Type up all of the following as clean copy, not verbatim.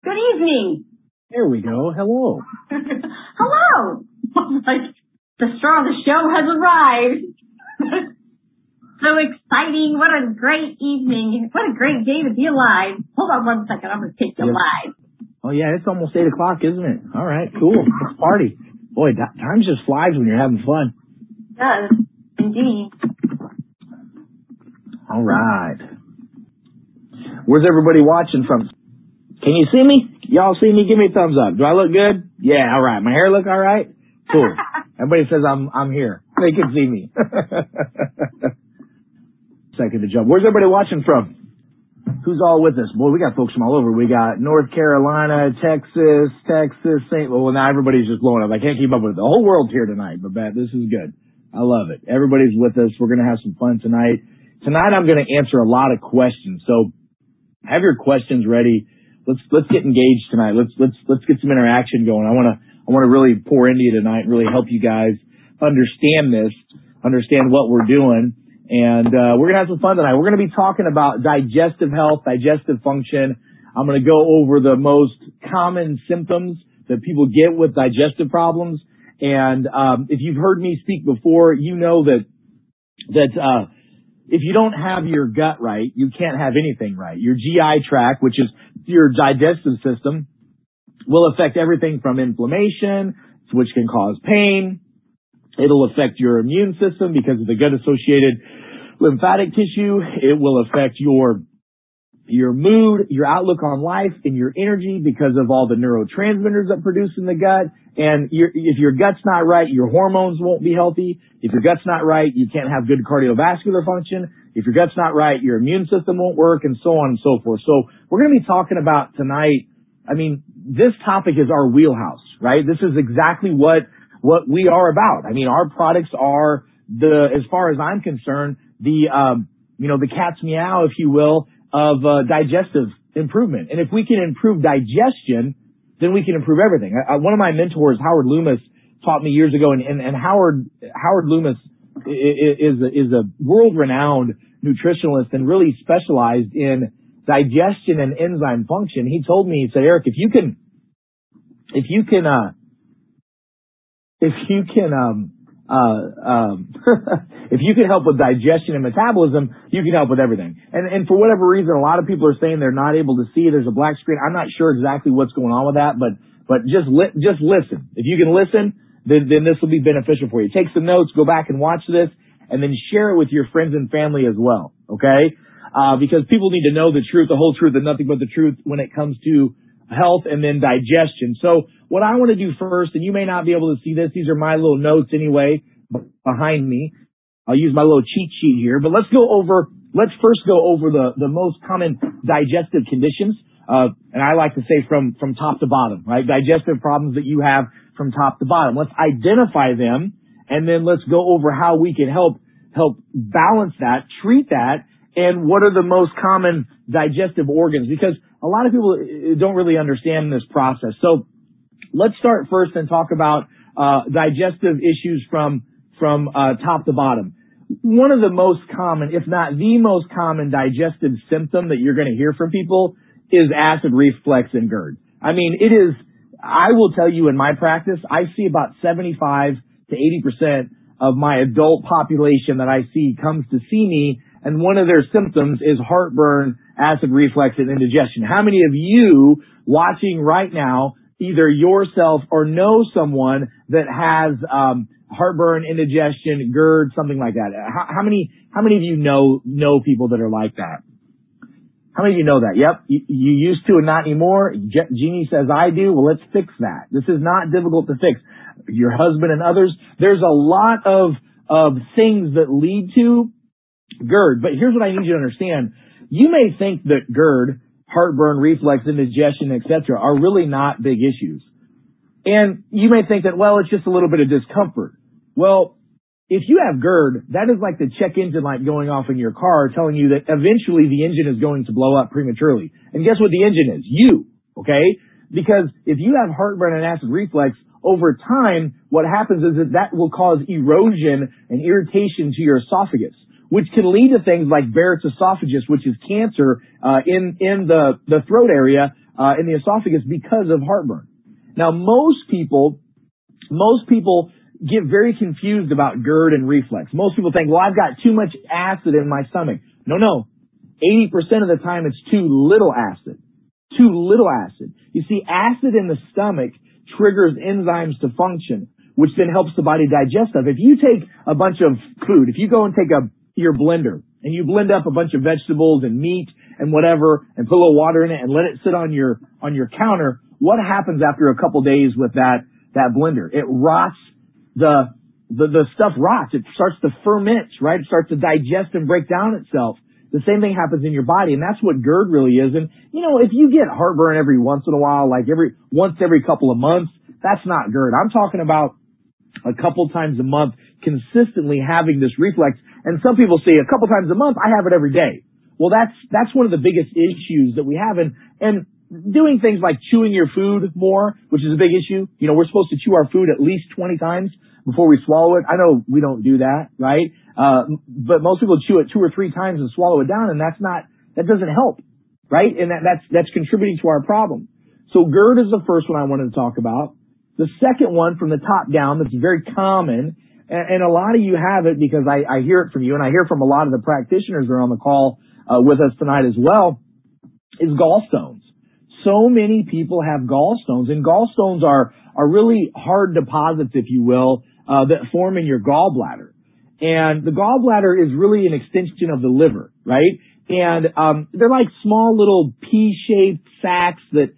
Good evening. There we go. Hello. Hello. Like, the star of the show has arrived. So exciting. What a great evening. What a great day to be alive. Hold on one second. I'm going to take you live. Oh, yeah. It's almost 8 o'clock, isn't it? All right. Cool. Let's party. Boy, time just flies when you're having fun. It does. Indeed. All right. Where's everybody watching from? Can you see me? Y'all see me? Give me a thumbs up. Do I look good? Yeah, all right. My hair look all right? Cool. Everybody says I'm here. They can see me. Second to jump. Where's everybody watching from? Who's all with us? Boy, we got folks from all over. We got North Carolina, Texas, St. Well, now everybody's just blowing up. I can't keep up with it. The whole world's here tonight, but this is good. I love it. Everybody's with us. We're going to have some fun tonight. Tonight I'm going to answer a lot of questions. So have your questions ready. Let's get engaged tonight. Let's get some interaction going. I want to really pour into you tonight and really help you guys understand what we're doing. And we're going to have some fun tonight. We're going to be talking about digestive health, digestive function. I'm going to go over the most common symptoms that people get with digestive problems. And if you've heard me speak before, you know that if you don't have your gut right, you can't have anything right. Your GI tract, which is your digestive system, will affect everything from inflammation, which can cause pain. It'll affect your immune system because of the gut-associated lymphatic tissue. It will affect your mood, your outlook on life, and your energy because of all the neurotransmitters that produce in the gut. And if your gut's not right, your hormones won't be healthy. If your gut's not right, you can't have good cardiovascular function. If your gut's not right, your immune system won't work, and so on and so forth. So we're going to be talking about tonight, this topic is our wheelhouse, right? This is exactly what we are about. Our products are as far as I'm concerned, the cat's meow, if you will, of digestive improvement. And if we can improve digestion, then we can improve everything. One of my mentors, Howard Loomis, taught me years ago, and Howard Loomis is a world-renowned nutritionalist and really specialized in digestion and enzyme function. He told me, he said, Eric, if you can help with digestion and metabolism, you can help with everything. And for whatever reason, a lot of people are saying they're not able to see. There's a black screen. I'm not sure exactly what's going on with that, but just listen. If you can listen, then this will be beneficial for you. Take some notes, go back and watch this, and then share it with your friends and family as well. Okay? Because people need to know the truth, the whole truth, and nothing but the truth when it comes to health and then digestion. So what I want to do first, and you may not be able to see this, these are my little notes anyway behind me. I'll use my little cheat sheet here, but let's first go over the most common digestive conditions. And I like to say from top to bottom, right? Digestive problems that you have from top to bottom. Let's identify them, and then let's go over how we can help balance that, treat that, and what are the most common digestive organs, because a lot of people don't really understand this process. So let's start first and talk about digestive issues from top to bottom. One of the most common, if not the most common digestive symptom that you're going to hear from people is acid reflux and GERD. It is, I will tell you in my practice, I see about 75 to 80% of my adult population that I see comes to see me, and one of their symptoms is heartburn, acid reflux, and indigestion. How many of you watching right now, either yourself or know someone that has heartburn, indigestion, GERD, something like that? How many of you know people that are like that? How many of you know that? Yep, you used to and not anymore. Jeannie says I do. Well, let's fix that. This is not difficult to fix. Your husband and others, there's a lot of things that lead to GERD. But here's what I need you to understand. You may think that GERD, heartburn, reflux, indigestion, etc., are really not big issues. And you may think that, well, it's just a little bit of discomfort. Well, if you have GERD, that is like the check engine light going off in your car telling you that eventually the engine is going to blow up prematurely. And guess what the engine is? You, okay? Because if you have heartburn and acid reflux, over time, what happens is that will cause erosion and irritation to your esophagus, which can lead to things like Barrett's esophagus, which is cancer in the throat area, in the esophagus because of heartburn. Now, most people get very confused about GERD and reflux. Most people think, well, I've got too much acid in my stomach. No. 80% of the time it's too little acid. Too little acid. You see, acid in the stomach triggers enzymes to function, which then helps the body digest stuff. If you take a bunch of food, if you go and take your blender and you blend up a bunch of vegetables and meat and whatever and put a little water in it and let it sit on your counter, what happens after a couple days with that blender? It rots. The stuff rots. It starts to ferment, right? It starts to digest and break down itself. The same thing happens in your body, and that's what GERD really is. And, if you get heartburn every once in a while, like once every couple of months, that's not GERD. I'm talking about a couple times a month consistently having this reflex. And some people say a couple times a month, I have it every day. Well, that's one of the biggest issues that we have. And doing things like chewing your food more, which is a big issue. We're supposed to chew our food at least 20 times before we swallow it. I know we don't do that, right? But most people chew it 2 or 3 times and swallow it down, and that doesn't help, right? And that's contributing to our problem. So GERD is the first one I wanted to talk about. The second one from the top down that's very common, and a lot of you have it because I hear it from you, and I hear from a lot of the practitioners that are on the call with us tonight as well, is gallstones. So many people have gallstones, and gallstones are really hard deposits, if you will, that form in your gallbladder. And the gallbladder is really an extension of the liver, right? And they're like small little pea-shaped sacs that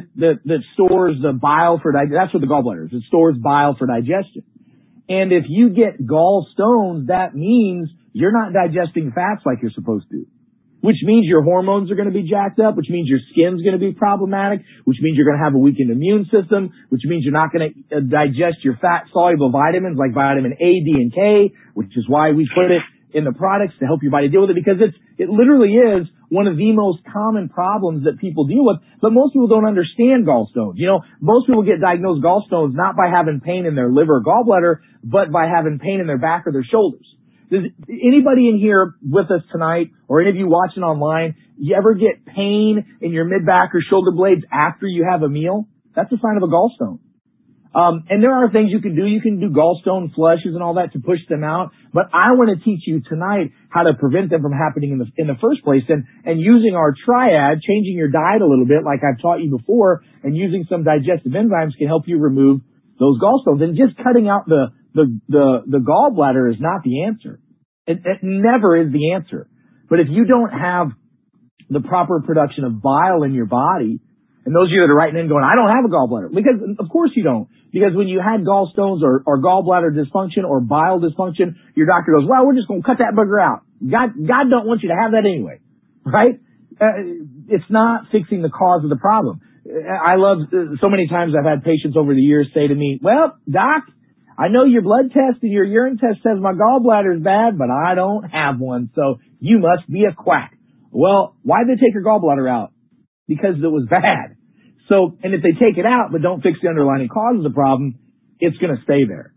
stores the bile for digestion. That's what the gallbladder is. It stores bile for digestion. And if you get gallstones, that means you're not digesting fats like you're supposed to, which means your hormones are going to be jacked up, which means your skin's going to be problematic, which means you're going to have a weakened immune system, which means you're not going to digest your fat-soluble vitamins like vitamin A, D, and K, which is why we put it in the products to help your body deal with it, because it literally is one of the most common problems that people deal with, but most people don't understand gallstones. Most people get diagnosed gallstones not by having pain in their liver or gallbladder, but by having pain in their back or their shoulders. Does anybody in here with us tonight, or any of you watching online, you ever get pain in your mid-back or shoulder blades after you have a meal? That's a sign of a gallstone. And there are things you can do. You can do gallstone flushes and all that to push them out. But I want to teach you tonight how to prevent them from happening in the first place. And using our triad, changing your diet a little bit, like I've taught you before, and using some digestive enzymes can help you remove those gallstones. And just cutting out the gallbladder is not the answer. It never is the answer. But if you don't have the proper production of bile in your body, and those of you that are writing in going, I don't have a gallbladder, because of course you don't. Because when you had gallstones or gallbladder dysfunction or bile dysfunction, your doctor goes, well, we're just going to cut that booger out. God don't want you to have that anyway, right? It's not fixing the cause of the problem. I love, so many times I've had patients over the years say to me, well, doc, I know your blood test and your urine test says my gallbladder is bad, but I don't have one, so you must be a quack. Well, why'd they take your gallbladder out? Because it was bad. So, and if they take it out but don't fix the underlying cause of the problem, it's going to stay there.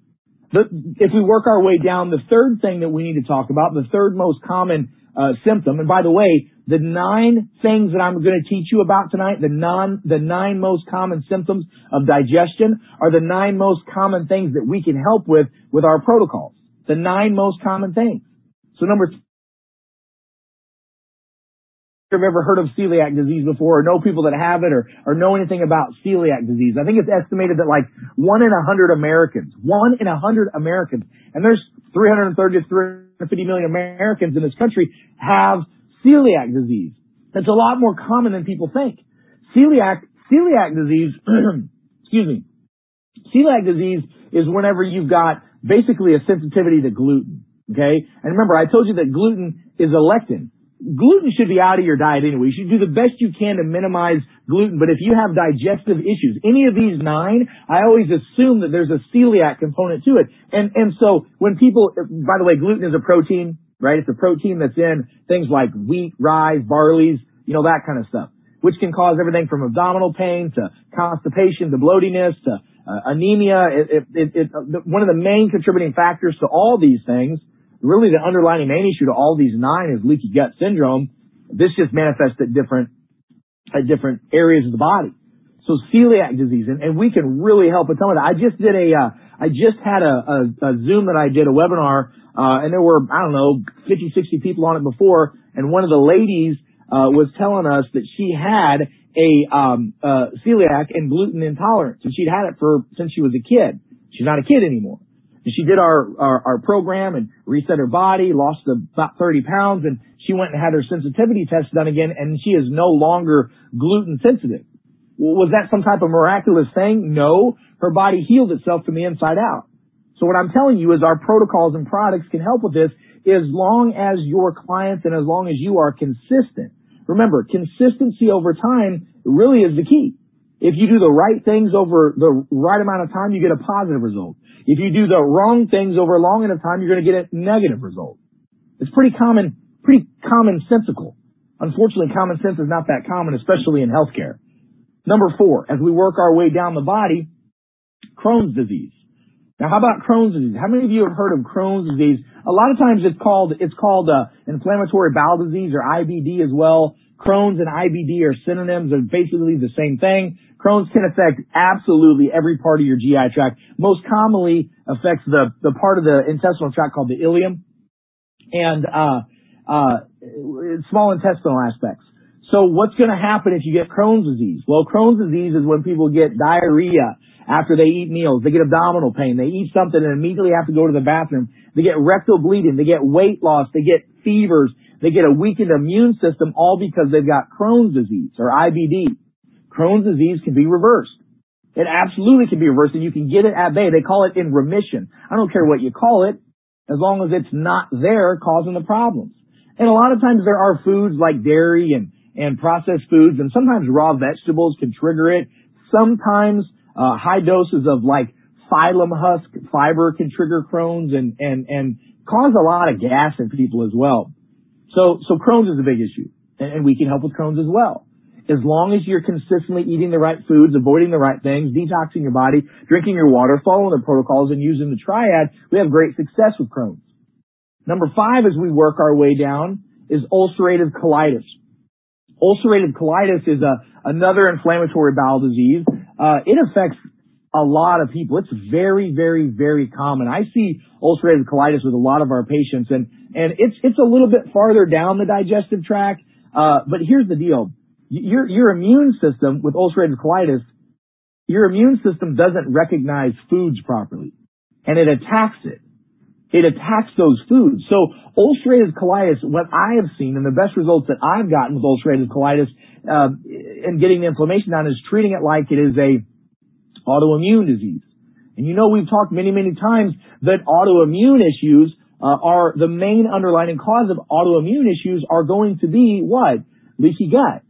If we work our way down, the third thing that we need to talk about, the third most common symptom, and by the way, the 9 things that I'm going to teach you about tonight, the 9 most common symptoms of digestion are the 9 most common things that we can help with our protocols. The 9 most common things. So number 3, I've ever heard of celiac disease before, or know people that have it, or know anything about celiac disease. I think it's estimated that like 1 in 100 Americans, and there's 330 to 350 million Americans in this country have celiac disease. That's a lot more common than people think. Celiac disease, celiac disease is whenever you've got basically a sensitivity to gluten. Okay? And remember, I told you that gluten is a lectin. Gluten should be out of your diet anyway. You should do the best you can to minimize gluten. But if you have digestive issues, any of these 9, I always assume that there's a celiac component to it. And so when people, by the way, gluten is a protein, right? It's a protein that's in things like wheat, rye, barleys, that kind of stuff, which can cause everything from abdominal pain to constipation to bloatiness to anemia. One of the main contributing factors to all these things, really the underlying main issue to all these 9 is leaky gut syndrome. This just manifests at different at different areas of the body. So celiac disease, and we can really help with some of that. I just had a Zoom that I did, a webinar, and there were, 50, 60 people on it before, and one of the ladies was telling us that she had a celiac and gluten intolerance, and she'd had it since she was a kid. She's not a kid anymore. And she did our program and reset her body, lost about 30 pounds, and she went and had her sensitivity test done again, and she is no longer gluten sensitive. Was that some type of miraculous thing? No. Her body healed itself from the inside out. So what I'm telling you is our protocols and products can help with this as long as your clients and as long as you are consistent. Remember, consistency over time really is the key. If you do the right things over the right amount of time, you get a positive result. If you do the wrong things over a long enough time, you're going to get a negative result. It's pretty commonsensical. Unfortunately, common sense is not that common, especially in healthcare. Number 4, as we work our way down the body, Crohn's disease. Now, how about Crohn's disease? How many of you have heard of Crohn's disease? A lot of times it's called inflammatory bowel disease, or IBD as well. Crohn's and IBD are synonyms, are basically the same thing. Crohn's can affect absolutely every part of your GI tract. Most commonly affects the part of the intestinal tract called the ileum and small intestinal aspects. So what's going to happen if you get Crohn's disease? Well, Crohn's disease is when people get diarrhea after they eat meals. They get abdominal pain. They eat something and immediately have to go to the bathroom. They get rectal bleeding. They get weight loss. They get fevers. They get a weakened immune system, all because they've got Crohn's disease or IBD. Crohn's disease can be reversed. It absolutely can be reversed, and you can get it at bay. They call it in remission. I don't care what you call it, as long as it's not there causing the problems. And a lot of times there are foods like dairy and processed foods, and sometimes raw vegetables can trigger it. Sometimes high doses of like phylum husk fiber can trigger Crohn's and cause a lot of gas in people as well. So Crohn's is a big issue, and we can help with Crohn's as well. As long as you're consistently eating the right foods, avoiding the right things, detoxing your body, drinking your water, following the protocols, and using the triad, we have great success with Crohn's. Number 5, as we work our way down, is ulcerative colitis. Ulcerative colitis is another inflammatory bowel disease. It affects a lot of people. It's very, very, very common. I see ulcerative colitis with a lot of our patients, and it's a little bit farther down the digestive tract. But here's the deal. Your immune system with ulcerative colitis, your immune system doesn't recognize foods properly, and it attacks it. It attacks those foods. So ulcerative colitis, what I have seen and the best results that I've gotten with ulcerative colitis and getting the inflammation down is treating it like it is a autoimmune disease. And we've talked many, many times that autoimmune issues are the main underlying cause of autoimmune issues are going to be what? Leaky gut.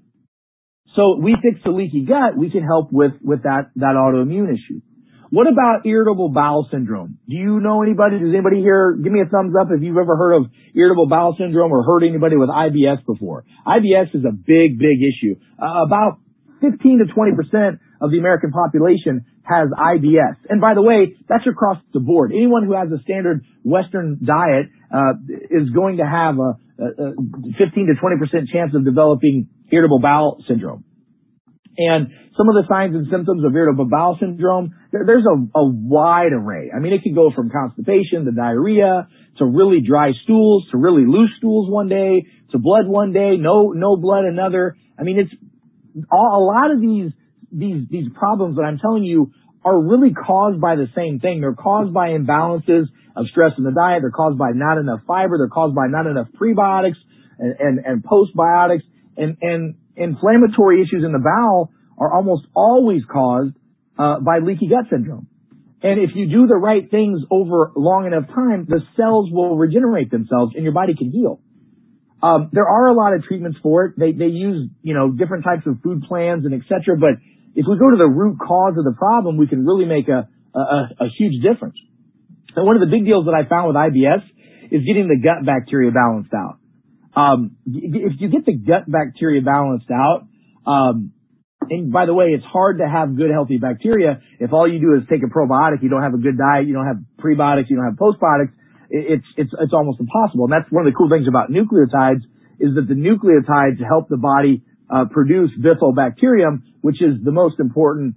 So we fix the leaky gut, we can help with that autoimmune issue. What about irritable bowel syndrome? Do you know anybody? Does anybody here give me a thumbs up if you've ever heard of irritable bowel syndrome or heard anybody with IBS before? IBS is a big, big issue. About 15 to 20% of the American population has IBS. And by the way, that's across the board. Anyone who has a standard Western diet is going to have a 15 to 20% chance of developing irritable bowel syndrome. And some of the signs and symptoms of irritable bowel syndrome, there's a wide array. I mean, it can go from constipation to diarrhea to really dry stools to really loose stools one day to blood one day, no blood another. I mean, it's a lot of these problems that I'm telling you are really caused by the same thing. They're caused by imbalances of stress in the diet. They're caused by not enough fiber. They're caused by not enough prebiotics and postbiotics. And inflammatory issues in the bowel are almost always caused by leaky gut syndrome. And if you do the right things over long enough time, the cells will regenerate themselves and your body can heal. There are a lot of treatments for it. They use, different types of food plans and et cetera. But if we go to the root cause of the problem, we can really make a huge difference. And one of the big deals that I found with IBS is getting the gut bacteria balanced out. If you get the gut bacteria balanced out, and by the way, it's hard to have good, healthy bacteria if all you do is take a probiotic, you don't have a good diet, you don't have prebiotics, you don't have postbiotics. It's almost impossible. And that's one of the cool things about nucleotides is that the nucleotides help the body produce Bifidobacterium, which is the most important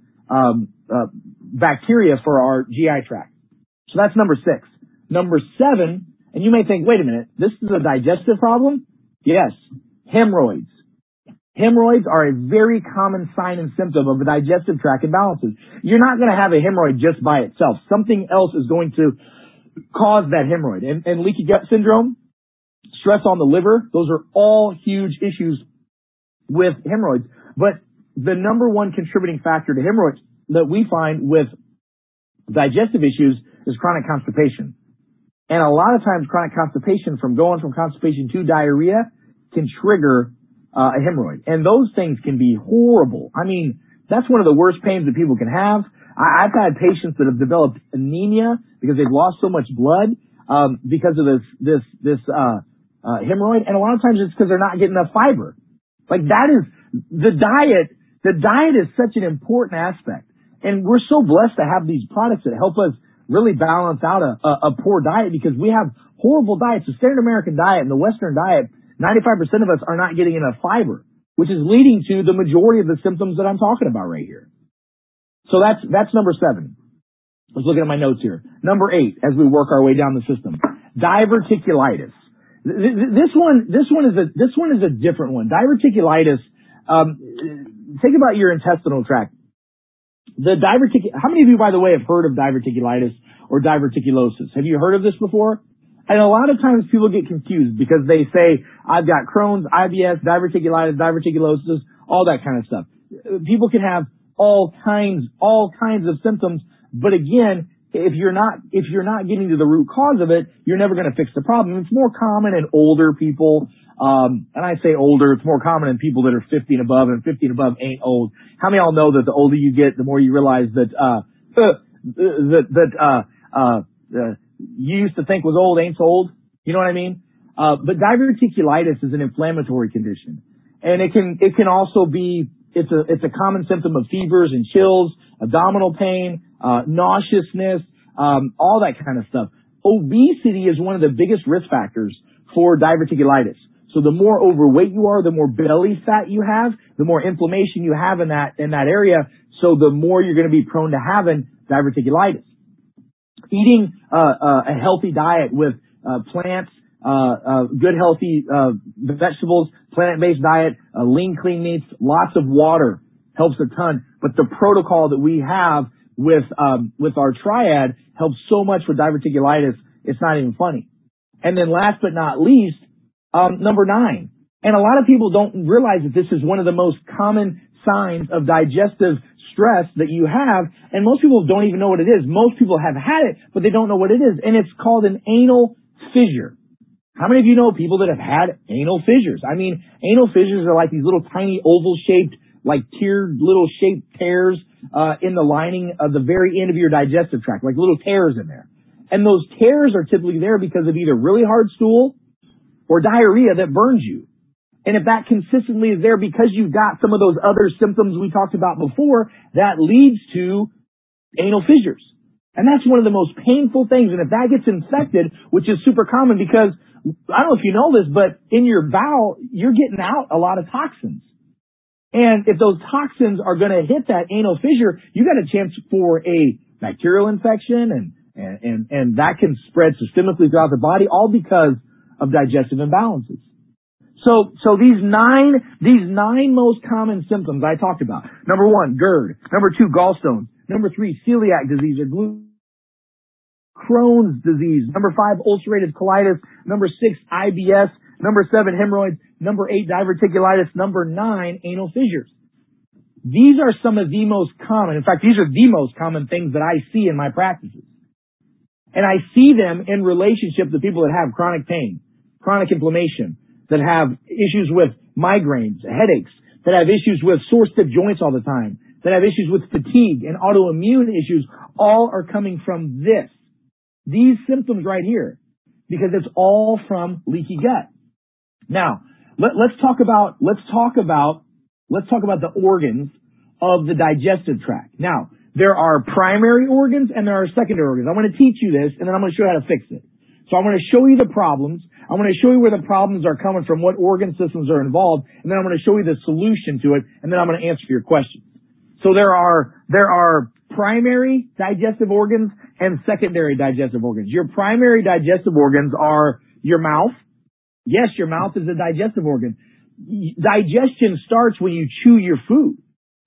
bacteria for our GI tract. So that's number 6. Number 7, and you may think, wait a minute, this is a digestive problem? Yes, hemorrhoids. Hemorrhoids are a very common sign and symptom of a digestive tract imbalances. You're not going to have a hemorrhoid just by itself. Something else is going to cause that hemorrhoid. And leaky gut syndrome, stress on the liver, those are all huge issues with hemorrhoids. But the number one contributing factor to hemorrhoids that we find with digestive issues is chronic constipation. And a lot of times chronic constipation from going from constipation to diarrhea can trigger a hemorrhoid. And those things can be horrible. I mean, that's one of the worst pains that people can have. I've had patients that have developed anemia because they've lost so much blood because of this hemorrhoid. And a lot of times it's because they're not getting enough fiber. Like that is the diet. The diet is such an important aspect. And we're so blessed to have these products that help us really balance out a poor diet, because we have horrible diets. The standard American diet and the Western diet, 95% of us are not getting enough fiber, which is leading to the majority of the symptoms that I'm talking about right here. So that's number 7. Let's look at my notes here. Number 8, as we work our way down the system, diverticulitis. This one is a different one. Diverticulitis. Think about your intestinal tract. How many of you, by the way, have heard of diverticulitis or diverticulosis? Have you heard of this before? And a lot of times people get confused because they say, I've got Crohn's, IBS, diverticulitis, diverticulosis, all that kind of stuff. People can have all kinds of symptoms, but again, if you're not getting to the root cause of it, you're never going to fix the problem. It's more common in older people, and I say older, it's more common in people that are 50 and above, and 50 and above ain't old. How many of y'all know that the older you get, the more you realize that you used to think was old ain't so old? You know what I mean? But diverticulitis is an inflammatory condition, and it can also be, it's a common symptom of fevers and chills, abdominal pain, nauseousness, all that kind of stuff. Obesity is one of the biggest risk factors for diverticulitis. So the more overweight you are, the more belly fat you have, the more inflammation you have in that area. So the more you're going to be prone to having diverticulitis. Eating a healthy diet with plants, good healthy vegetables, plant-based diet, lean, clean meats, lots of water helps a ton. But the protocol that we have with our triad helps so much with diverticulitis, it's not even funny. And then last but not least, number 9. And a lot of people don't realize that this is one of the most common signs of digestive stress that you have, and most people don't even know what it is. Most people have had it, but they don't know what it is, and it's called an anal fissure. How many of you know people that have had anal fissures? I mean, anal fissures are like these little tiny oval-shaped, like tiered little shaped tears in the lining of the very end of your digestive tract, like little tears in there. And those tears are typically there because of either really hard stool or diarrhea that burns you. And if that consistently is there because you've got some of those other symptoms we talked about before, that leads to anal fissures. And that's one of the most painful things. And if that gets infected, which is super common because, I don't know if you know this, but in your bowel, you're getting out a lot of toxins. And if those toxins are going to hit that anal fissure, you got a chance for a bacterial infection, and that can spread systemically throughout the body, all because of digestive imbalances. So these nine most common symptoms I talked about. Number 1, GERD. Number 2, gallstones. Number 3, celiac disease or Crohn's disease. Number 5, ulcerative colitis. Number 6, IBS. Number 7, hemorrhoids. Number 8, diverticulitis. Number 9, anal fissures. These are some of the most common. In fact, these are the most common things that I see in my practices. And I see them in relationship to people that have chronic pain, chronic inflammation, that have issues with migraines, headaches, that have issues with sore stiff joints all the time, that have issues with fatigue and autoimmune issues, all are coming from these symptoms right here, because it's all from leaky gut. Now, let's talk about the organs of the digestive tract. Now, there are primary organs and there are secondary organs. I'm going to teach you this, and then I'm going to show you how to fix it. So I'm going to show you the problems. I'm going to show you where the problems are coming from, what organ systems are involved, and then I'm going to show you the solution to it, and then I'm going to answer your questions. So there are primary digestive organs and secondary digestive organs. Your primary digestive organs are your mouth. Yes, your mouth is a digestive organ. Digestion starts when you chew your food.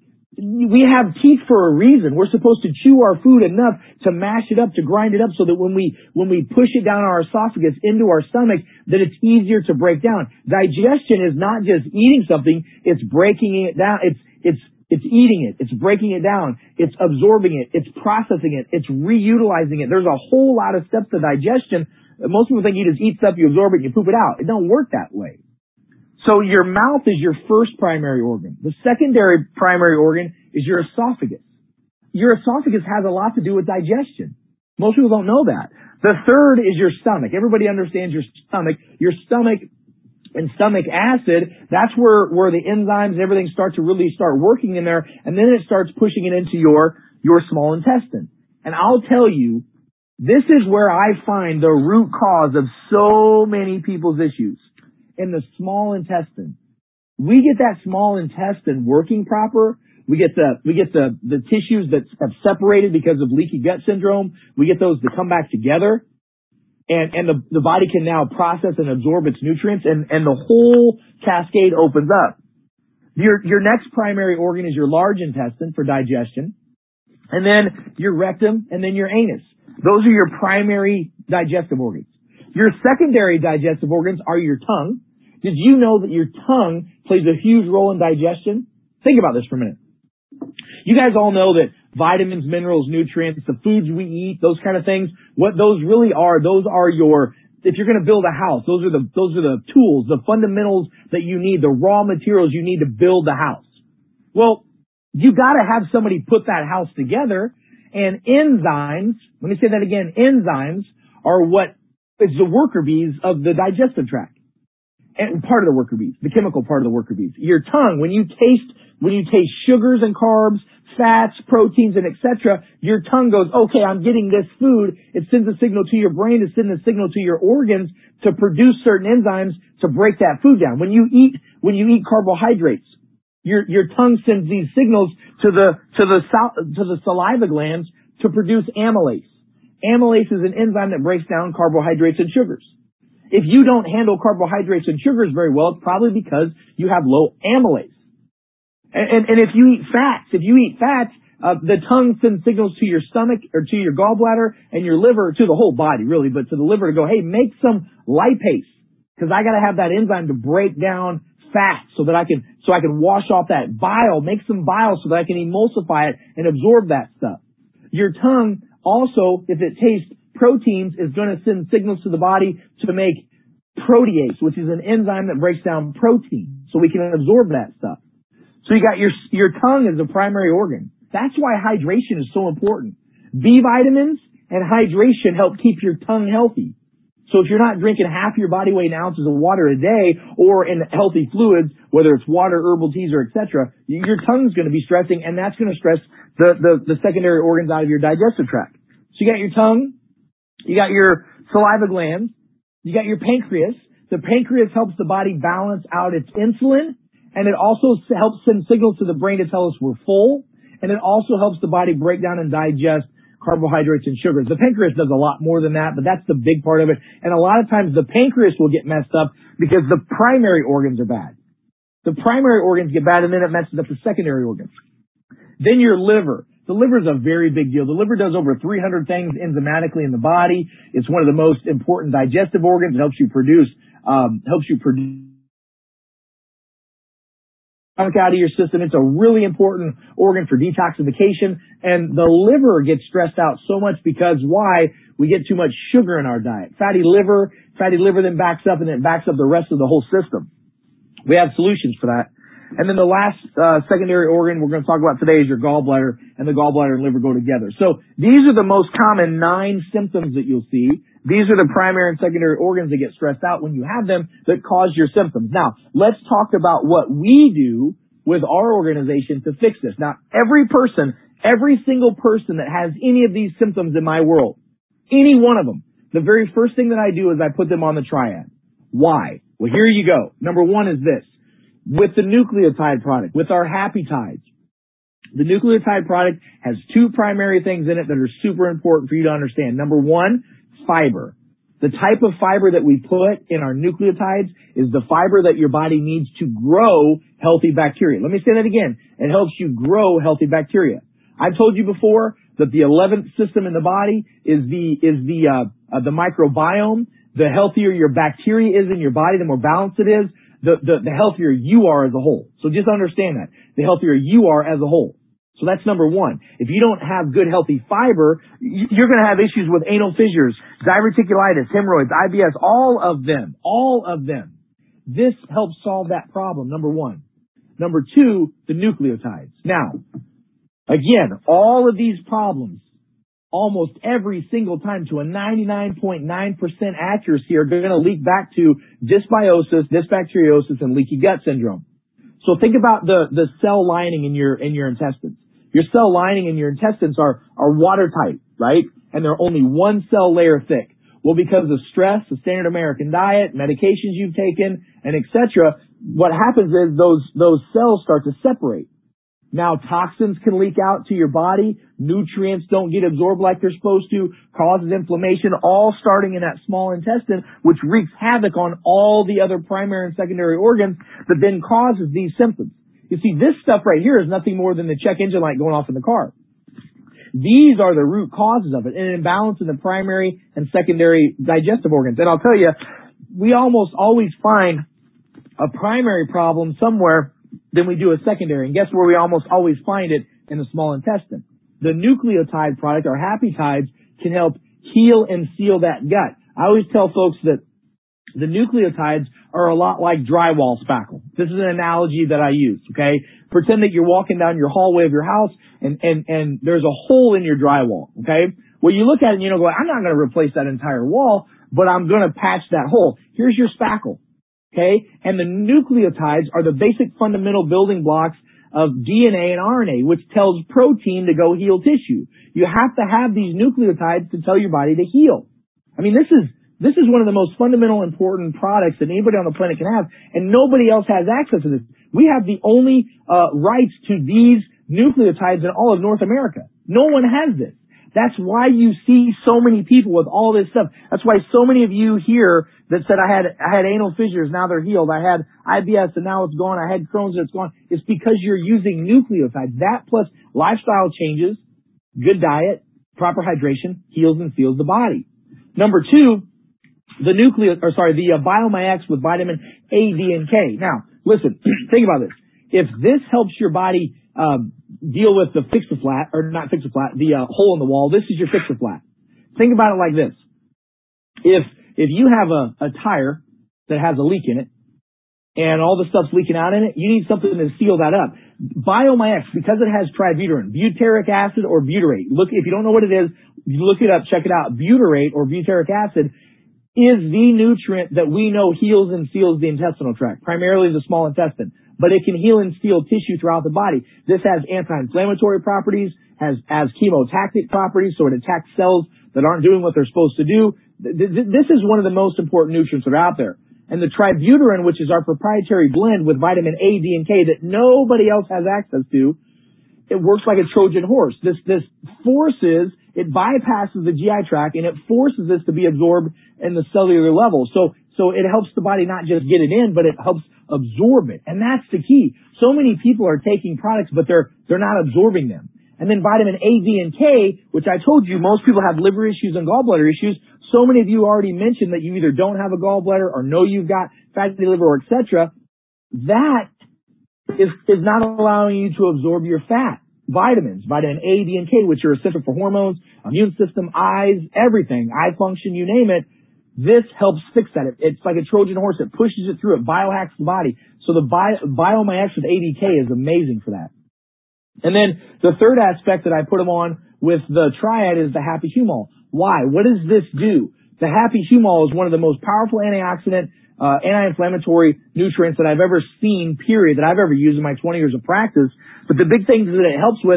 We have teeth for a reason. We're supposed to chew our food enough to mash it up, to grind it up, so that when we push it down our esophagus into our stomach, that it's easier to break down. Digestion is not just eating something, it's breaking it down. It's eating it. It's breaking it down. It's absorbing it. It's processing it. It's reutilizing it. There's a whole lot of steps to digestion. Most people think you just eat stuff, you absorb it, you poop it out. It don't work that way. So your mouth is your first primary organ. The secondary primary organ is your esophagus. Your esophagus has a lot to do with digestion. Most people don't know that. The third is your stomach. Everybody understands your stomach. Your stomach and stomach acid, that's where the enzymes and everything start working in there, and then it starts pushing it into your small intestine. And I'll tell you, this is where I find the root cause of so many people's issues. In the small intestine. We get that small intestine working proper. We get the tissues that have separated because of leaky gut syndrome. We get those to come back together. And the body can now process and absorb its nutrients, and the whole cascade opens up. Your next primary organ is your large intestine for digestion, and then your rectum, and then your anus. Those are your primary digestive organs. Your secondary digestive organs are your tongue. Did you know that your tongue plays a huge role in digestion? Think about this for a minute. You guys all know that vitamins, minerals, nutrients, the foods we eat, those kind of things, what those really are, those are if you're going to build a house, those are the tools, the fundamentals that you need, the raw materials you need to build the house. Well, you got to have somebody put that house together, and enzymes, let me say that again, enzymes are what is the worker bees of the digestive tract. And part of the worker bees, the chemical part of the worker bees. Your tongue, when you taste sugars and carbs, fats, proteins, and etc., your tongue goes, okay, I'm getting this food. It sends a signal to your brain, it sends a signal to your organs to produce certain enzymes to break that food down. When you eat carbohydrates, your tongue sends these signals to the saliva glands to produce amylase. Amylase is an enzyme that breaks down carbohydrates and sugars. If you don't handle carbohydrates and sugars very well, it's probably because you have low amylase. And if you eat fats, the tongue sends signals to your stomach or to your gallbladder and your liver, to the whole body really, but to the liver to go, hey, make some lipase, because I got to have that enzyme to break down fat so that I can wash off that bile, make some bile so that I can emulsify it and absorb that stuff. Your tongue also, if it tastes proteins, is going to send signals to the body to make protease, which is an enzyme that breaks down protein, so we can absorb that stuff. So you got your tongue as a primary organ. That's why hydration is so important. B vitamins and hydration help keep your tongue healthy. So if you're not drinking half your body weight in ounces of water a day, or in healthy fluids, whether it's water, herbal teas, or etc., your tongue's going to be stressing, and that's going to stress the secondary organs out of your digestive tract. So you got your tongue, you got your saliva glands, you got your pancreas. The pancreas helps the body balance out its insulin, and it also helps send signals to the brain to tell us we're full, and it also helps the body break down and digest carbohydrates and sugars. The pancreas does a lot more than that, but that's the big part of it. And a lot of times the pancreas will get messed up because the primary organs are bad. The primary organs get bad, and then it messes up the secondary organs. Then your liver. The liver is a very big deal. The liver does over 300 things enzymatically in the body. It's one of the most important digestive organs. It helps you produce out of your system. It's a really important organ for detoxification. And the liver gets stressed out so much because why? We get too much sugar in our diet. Fatty liver then backs up, and then backs up the rest of the whole system. We have solutions for that. And then the last secondary organ we're going to talk about today is your gallbladder, and the gallbladder and liver go together. So these are the most common 9 symptoms that you'll see. These are the primary and secondary organs that get stressed out when you have them that cause your symptoms. Now, let's talk about what we do with our organization to fix this. Now, every single person that has any of these symptoms in my world, any one of them, the very first thing that I do is I put them on the triad. Why? Well, here you go. Number one is this. With the nucleotide product, with our happy tides, the nucleotide product has two primary things in it that are super important for you to understand. Number one, fiber. The type of fiber that we put in our nucleotides is the fiber that your body needs to grow healthy bacteria. Let me say that again. It helps you grow healthy bacteria. I've told you before that the 11th system in the body is the microbiome. The healthier your bacteria is in your body, the more balanced it is, the healthier you are as a whole. So just understand that. The healthier you are as a whole. So that's number one. If you don't have good healthy fiber, you're going to have issues with anal fissures, diverticulitis, hemorrhoids, IBS, all of them. This helps solve that problem, number one. Number two, the nucleotides. Now, again, all of these problems, almost every single time to a 99.9% accuracy are going to leak back to dysbiosis, dysbacteriosis, and leaky gut syndrome. So think about the cell lining in your intestines. Your cell lining in your intestines are watertight, right? And they're only one cell layer thick. Well, because of stress, the standard American diet, medications you've taken, and etc., what happens is those cells start to separate. Now, toxins can leak out to your body. Nutrients don't get absorbed like they're supposed to, causes inflammation, all starting in that small intestine, which wreaks havoc on all the other primary and secondary organs that then causes these symptoms. You see, this stuff right here is nothing more than the check engine light going off in the car. These are the root causes of it, an imbalance in the primary and secondary digestive organs. And I'll tell you, we almost always find a primary problem somewhere than we do a secondary. And guess where we almost always find it? In the small intestine. The nucleotide product, our happy tides, can help heal and seal that gut. I always tell folks that the nucleotides are a lot like drywall spackle. This is an analogy that I use, okay? Pretend that you're walking down your hallway of your house and there's a hole in your drywall, okay? Well, you look at it and you know, I'm not going to replace that entire wall, but I'm going to patch that hole. Here's your spackle. Okay? And the nucleotides are the basic fundamental building blocks of DNA and RNA, which tells protein to go heal tissue. You have to have these nucleotides to tell your body to heal. I mean, this is one of the most fundamental important products that anybody on the planet can have, and nobody else has access to this. We have the only rights to these nucleotides in all of North America. No one has this. That's why you see so many people with all this stuff. That's why so many of you here that said, I had anal fissures, now they're healed. I had IBS and now it's gone. I had Crohn's and it's gone. It's because you're using nucleotides. That plus lifestyle changes, good diet, proper hydration, heals and seals the body. Number two, the BioMyX with vitamin A, D, and K. Now, listen, think about this. If this helps your body deal with the fix-a-flat, or not fix-a-flat, the hole in the wall, this is your fix-a-flat. Think about it like this. If you have a tire that has a leak in it, and all the stuff's leaking out in it, you need something to seal that up. BioMyX, because it has tributyrin, butyric acid or butyrate. Look, if you don't know what it is, you look it up, check it out. Butyrate or butyric acid is the nutrient that we know heals and seals the intestinal tract, primarily the small intestine. But it can heal and seal tissue throughout the body. This has anti-inflammatory properties, has chemotactic properties, so it attacks cells that aren't doing what they're supposed to do. This is one of the most important nutrients that are out there. And the tributyrin, which is our proprietary blend with vitamin A, D, and K that nobody else has access to, it works like a Trojan horse. This forces, it bypasses the GI tract and it forces this to be absorbed in the cellular level. So it helps the body not just get it in, but it helps absorb it. And that's the key. So many people are taking products, but they're not absorbing them. And then vitamin A, D, and K, which I told you, most people have liver issues and gallbladder issues. So many of you already mentioned that you either don't have a gallbladder or know you've got fatty liver or etc. That is not allowing you to absorb your fat. Vitamins, vitamin A, D, and K, which are essential for hormones, immune system, eyes, everything, eye function, you name it. This helps fix that. It's like a Trojan horse. It pushes it through. It biohacks the body. So the BioMyX with ADK is amazing for that. And then the third aspect that I put them on with the triad is the Happy Humol. Why? What does this do? The Happy Humol is one of the most powerful antioxidant, anti-inflammatory nutrients that I've ever seen, period, that I've ever used in my 20 years of practice. But the big things that it helps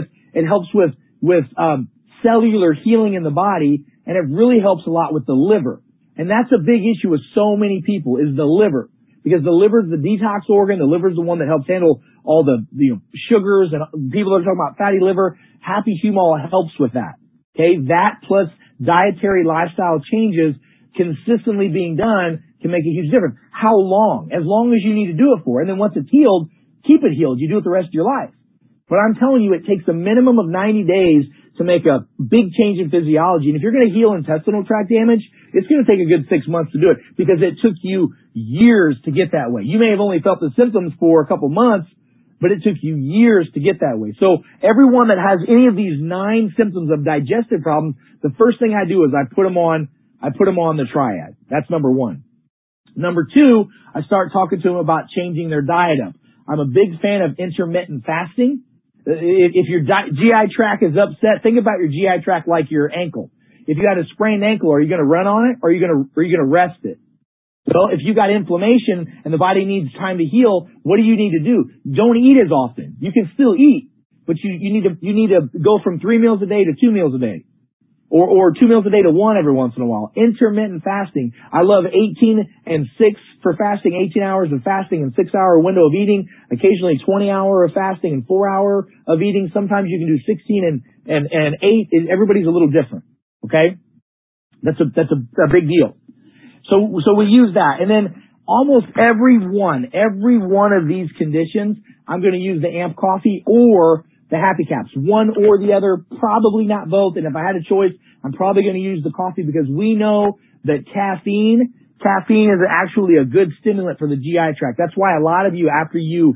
with cellular healing in the body, and it really helps a lot with the liver. And that's a big issue with so many people is the liver. Because the liver is the detox organ. The liver is the one that helps handle all the sugars, and people are talking about fatty liver. Happy Humal helps with that. Okay. That plus dietary lifestyle changes consistently being done can make a huge difference. How long? As long as you need to do it for. And then once it's healed, keep it healed. You do it the rest of your life. But I'm telling you, it takes a minimum of 90 days to make a big change in physiology. And if you're going to heal intestinal tract damage, it's going to take a good 6 months to do it because it took you years to get that way. You may have only felt the symptoms for a couple months, but it took you years to get that way. So everyone that has any of these 9 symptoms of digestive problems, the first thing I do is I put them on the triad. That's number 1. Number 2, I start talking to them about changing their diet up. I'm a big fan of intermittent fasting. If your GI tract is upset, think about your GI tract like your ankle. If you had a sprained ankle, are you going to run on it or are you going to rest it? Well, if you got inflammation and the body needs time to heal, what do you need to do? Don't eat as often. You can still eat, but you need to go from 3 meals a day to 2 meals a day. Or 2 meals a day to 1 every once in a while. Intermittent fasting. I love 18 and 6 for fasting, 18 hours of fasting and 6-hour window of eating, occasionally 20 hour of fasting and 4 hour of eating. Sometimes you can do 16 and 8. Everybody's a little different. Okay? That's a big deal. So we use that. And then almost every one of these conditions, I'm going to use the AMP coffee or the Happy Caps, one or the other, probably not both. And if I had a choice, I'm probably going to use the coffee because we know that caffeine is actually a good stimulant for the GI tract. That's why a lot of you, after you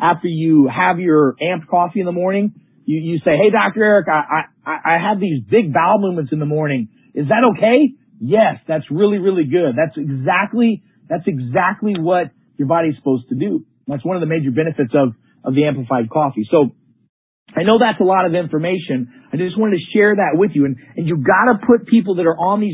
have your AMP coffee in the morning, you say, hey, Dr. Eric, I have these big bowel movements in the morning. Is that okay? Yes, that's really, really good. That's exactly what your body's supposed to do. That's one of the major benefits of the amplified coffee. So I know that's a lot of information. I just wanted to share that with you. And you gotta put people that are on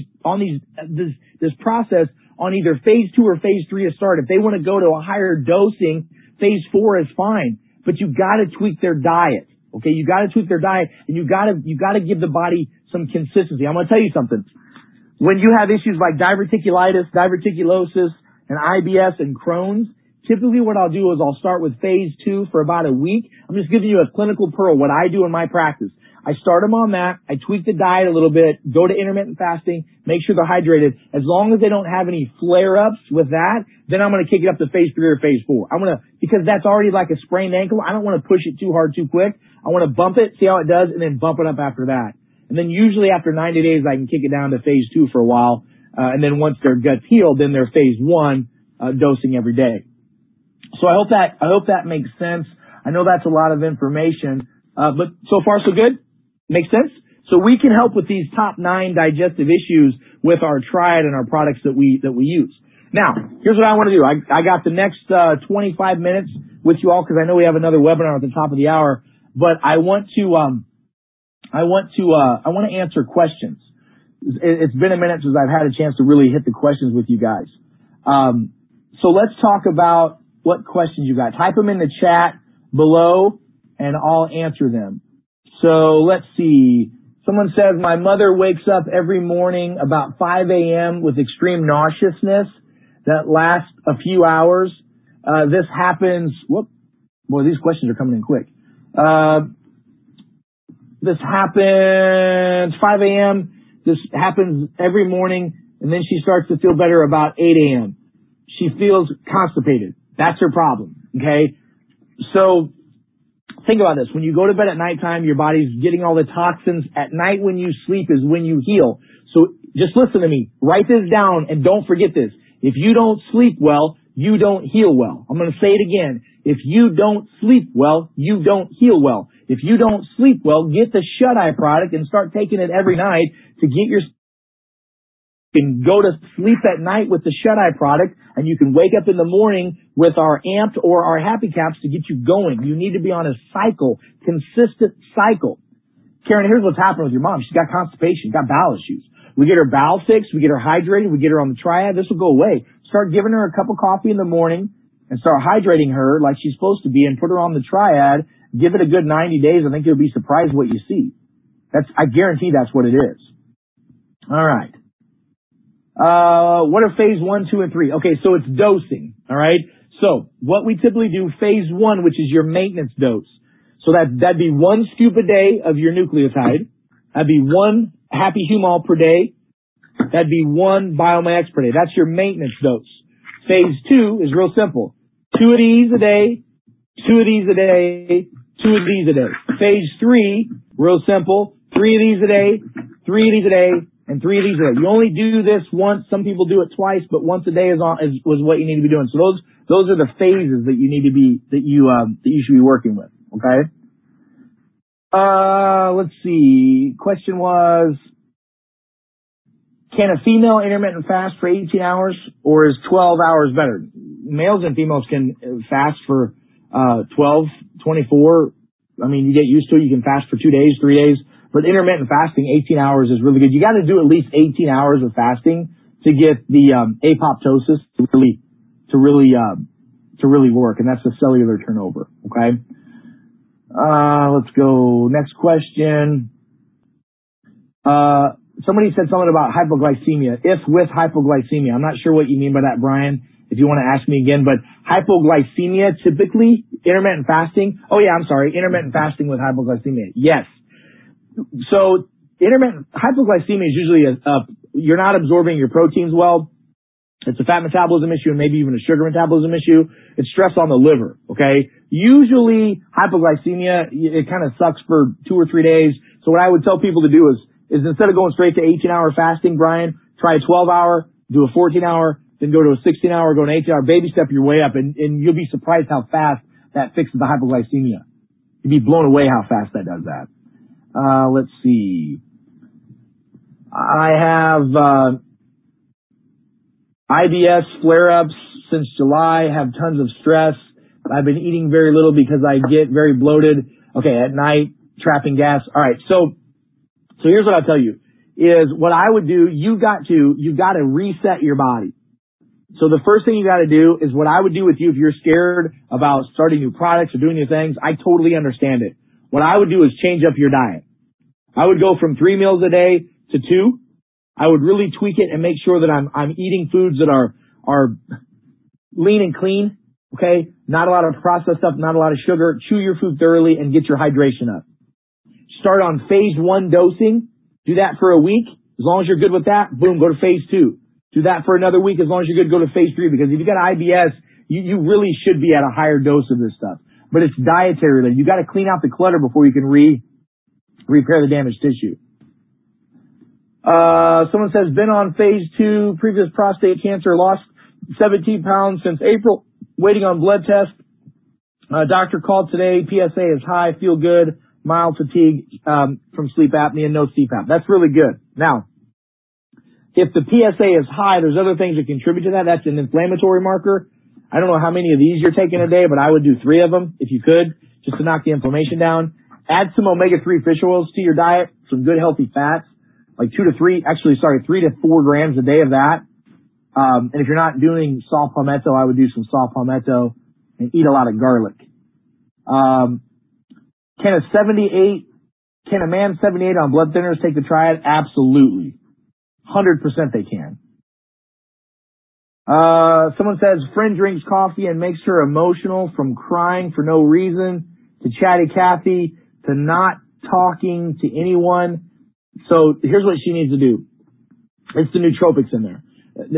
this process on either phase 2 or phase 3 to start. If they want to go to a higher dosing, phase 4 is fine. But you gotta tweak their diet. Okay, you gotta tweak their diet and you gotta give the body some consistency. I'm gonna tell you something. When you have issues like diverticulitis, diverticulosis, and IBS and Crohn's, typically what I'll do is I'll start with phase 2 for about a week. I'm just giving you a clinical pearl, what I do in my practice. I start them on that. I tweak the diet a little bit, go to intermittent fasting, make sure they're hydrated. As long as they don't have any flare-ups with that, then I'm going to kick it up to phase 3 or phase 4. Because that's already like a sprained ankle, I don't want to push it too hard too quick. I want to bump it, see how it does, and then bump it up after that. And then usually after 90 days, I can kick it down to phase 2 for a while. And then once their gut's healed, then they're phase 1, dosing every day. So I hope that makes sense. I know that's a lot of information, but so far so good. Makes sense? So we can help with these top 9 digestive issues with our triad and our products that we use. Now, here's what I want to do. I got the next 25 minutes with you all because I know we have another webinar at the top of the hour, but I want to answer questions. It's been a minute since I've had a chance to really hit the questions with you guys. So let's talk about what questions you got. Type them in the chat below and I'll answer them. So let's see. Someone says, my mother wakes up every morning about 5 a.m. with extreme nauseousness that lasts a few hours. This happens, boy, these questions are coming in quick. This happens 5 a.m. This happens every morning, and then she starts to feel better about 8 a.m. She feels constipated. That's her problem, okay? So think about this. When you go to bed at nighttime, your body's getting all the toxins. At night when you sleep is when you heal. So just listen to me. Write this down and don't forget this. If you don't sleep well, you don't heal well. I'm going to say it again. If you don't sleep well, you don't heal well. If you don't sleep well, get the Shut-Eye product and start taking it every night to get your... You can go to sleep at night with the Shut-Eye product, and you can wake up in the morning with our Amped or our Happy Caps to get you going. You need to be on a cycle, consistent cycle. Karen, here's what's happened with your mom. She's got constipation, got bowel issues. We get her bowel fixed, we get her hydrated, we get her on the triad. This will go away. Start giving her a cup of coffee in the morning and start hydrating her like she's supposed to be and put her on the triad. Give it a good 90 days. I think you'll be surprised what you see. I guarantee that's what it is. All right. What are phase 1, 2, and 3? Okay, so it's dosing, all right? So what we typically do, phase 1, which is your maintenance dose. So that'd be 1 scoop a day of your nucleotide. That'd be 1 happy humol per day. That'd be 1 BioMX per day. That's your maintenance dose. Phase 2 is real simple. 2 of these a day, 2 of these a day, 2 of these a day. Phase 3, real simple. 3 of these a day, 3 of these a day, and 3 of these a day. You only do this once. Some people do it twice, but once a day was what you need to be doing. So those are the phases that you need to be, that you should be working with. Okay? Let's see. Question was, can a female intermittent fast for 18 hours or is 12 hours better? Males and females can fast for 12, 24. I mean, you get used to it. You can fast for 2 days, 3 days. But intermittent fasting, 18 hours is really good. You got to do at least 18 hours of fasting to get the apoptosis to really work, and that's the cellular turnover. Okay. Let's go. Next question. Somebody said something about hypoglycemia. If with hypoglycemia, I'm not sure what you mean by that, Brian. If you want to ask me again, but hypoglycemia, typically intermittent fasting. Oh yeah, I'm sorry. Intermittent fasting with hypoglycemia. Yes. So intermittent hypoglycemia is usually you're not absorbing your proteins well. It's a fat metabolism issue and maybe even a sugar metabolism issue. It's stress on the liver. Okay. Usually hypoglycemia, it kind of sucks for 2 or 3 days. So what I would tell people to do is instead of going straight to 18-hour fasting, Brian, try a 12-hour, do a 14-hour, then go to a 16-hour, go to an 18-hour, baby step your way up, and you'll be surprised how fast that fixes the hypoglycemia. You'd be blown away how fast that does that. Let's see. I have IBS flare-ups since July, have tons of stress. I've been eating very little because I get very bloated. Okay, at night, trapping gas. All right, so here's what I'll tell you, is what I would do, you've got to reset your body. So the first thing you got to do is what I would do with you if you're scared about starting new products or doing new things. I totally understand it. What I would do is change up your diet. I would go from 3 meals a day to 2. I would really tweak it and make sure that I'm eating foods that are lean and clean. Okay. Not a lot of processed stuff, not a lot of sugar. Chew your food thoroughly and get your hydration up. Start on phase 1 dosing. Do that for a week. As long as you're good with that, boom, go to phase 2. Do that for another week. As long as you're good, go to phase 3. Because if you got IBS, you really should be at a higher dose of this stuff. But it's dietary related. You got to clean out the clutter before you can repair the damaged tissue. Someone says, been on phase 2, previous prostate cancer, lost 17 pounds since April, waiting on blood test. Doctor called today, PSA is high, feel good, mild fatigue from sleep apnea, no CPAP. That's really good. Now, if the PSA is high, there's other things that contribute to that. That's an inflammatory marker. I don't know how many of these you're taking a day, but I would do 3 of them if you could, just to knock the inflammation down. Add some omega-3 fish oils to your diet, some good healthy fats, like 3 to 4 grams a day of that. And if you're not doing saw palmetto, I would do some saw palmetto and eat a lot of garlic. Can a man 78 on blood thinners take the triad? Absolutely. 100% they can. Someone says, friend drinks coffee and makes her emotional, from crying for no reason to chatty Cathy to not talking to anyone. So here's what she needs to do. It's the nootropics in there.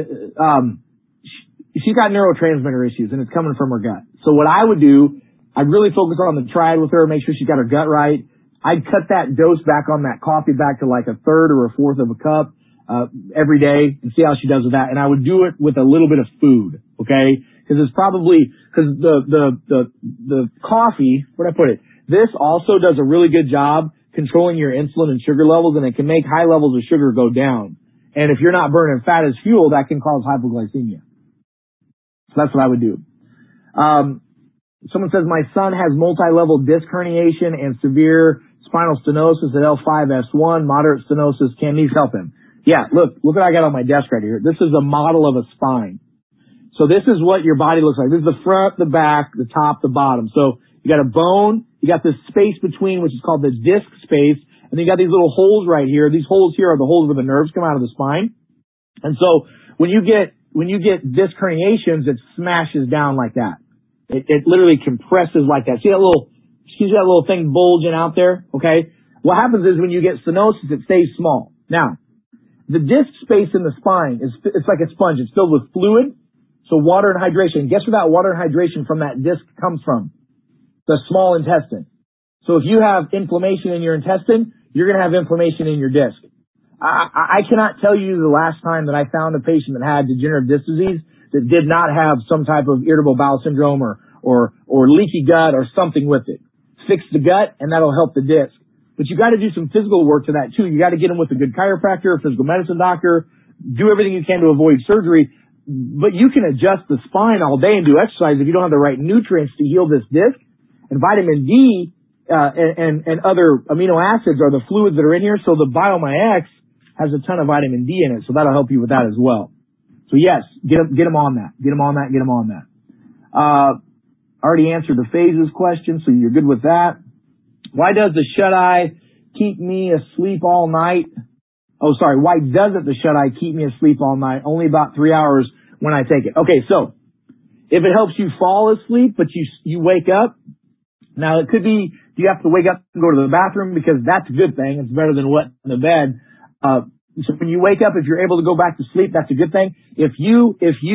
She's got neurotransmitter issues and it's coming from her gut. So what I would do, I'd really focus on the triad with her, make sure she's got her gut right. I'd cut that dose back on that coffee back to like a third or a fourth of a cup every day and see how she does with that. And I would do it with a little bit of food, okay? Because the coffee, where'd I put it? This also does a really good job controlling your insulin and sugar levels, and it can make high levels of sugar go down. And if you're not burning fat as fuel, that can cause hypoglycemia. So that's what I would do. Someone says, my son has multi-level disc herniation and severe spinal stenosis at L5-S1, moderate stenosis. Can these help him? Yeah, look what I got on my desk right here. This is a model of a spine. So this is what your body looks like. This is the front, the back, the top, the bottom. So you got a bone, you got this space between, which is called the disc space, and then you got these little holes right here. These holes here are the holes where the nerves come out of the spine. And so when you get disc herniations, it smashes down like that. It literally compresses like that. See that little thing bulging out there? Okay. What happens is when you get stenosis, it stays small. Now, the disc space in the spine it's like a sponge. It's filled with fluid. So water and hydration. Guess where that water and hydration from that disc comes from? The small intestine. So if you have inflammation in your intestine, you're going to have inflammation in your disc. I cannot tell you the last time that I found a patient that had degenerative disc disease that did not have some type of irritable bowel syndrome or leaky gut or something with it. Fix the gut and that'll help the disc. But you got to do some physical work to that too. You got to get them with a good chiropractor, a physical medicine doctor, do everything you can to avoid surgery. But you can adjust the spine all day and do exercise if you don't have the right nutrients to heal this disc. And vitamin D and other amino acids are the fluids that are in here. So the BioMyX has a ton of vitamin D in it, so that'll help you with that as well. So yes, get them on that. Get them on that. Already answered the phases question, so you're good with that. Why does the shut-eye keep me asleep all night? Oh, sorry. Why doesn't the shut-eye keep me asleep all night? Only about 3 hours when I take it. Okay, so if it helps you fall asleep, but you wake up, now it could be, do you have to wake up and go to the bathroom? Because that's a good thing. It's better than wet in the bed. So when you wake up, if you're able to go back to sleep, that's a good thing. If you're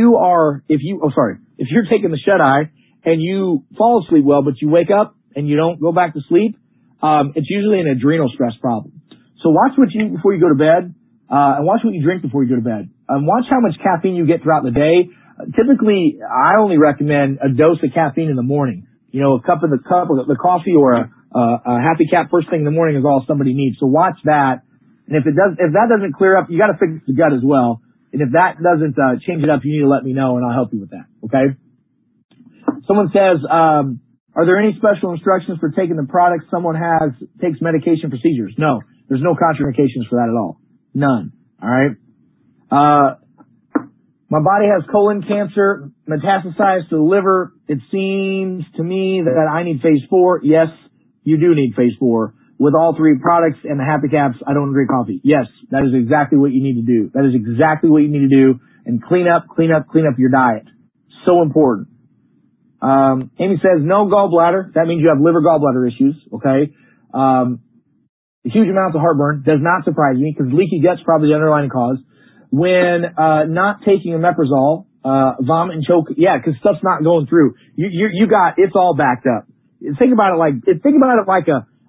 taking the shut-eye and you fall asleep well, but you wake up and you don't go back to sleep, it's usually an adrenal stress problem. So watch what you eat before you go to bed, and watch what you drink before you go to bed. Watch how much caffeine you get throughout the day. Typically, I only recommend a dose of caffeine in the morning. You know, a cup of the coffee or a Happy Cap first thing in the morning is all somebody needs. So watch that. And if that doesn't clear up, you got to fix the gut as well. And if that doesn't change it up, you need to let me know and I'll help you with that. Okay. Someone says, are there any special instructions for taking the products someone takes medication for seizures? No, there's no contraindications for that at all. None. All right. My body has colon cancer metastasized to the liver. It seems to me that I need phase 4. Yes, you do need phase 4. With all 3 products and the Happy Caps, I don't drink coffee. Yes, that is exactly what you need to do. That is exactly what you need to do. And clean up your diet. So important. Amy says no gallbladder. That means you have liver gallbladder issues. Okay. Huge amounts of heartburn does not surprise me because leaky gut's probably the underlying cause. When not taking omeprazole, vomit and choke, yeah, because stuff's not going through. It's all backed up. Think about it like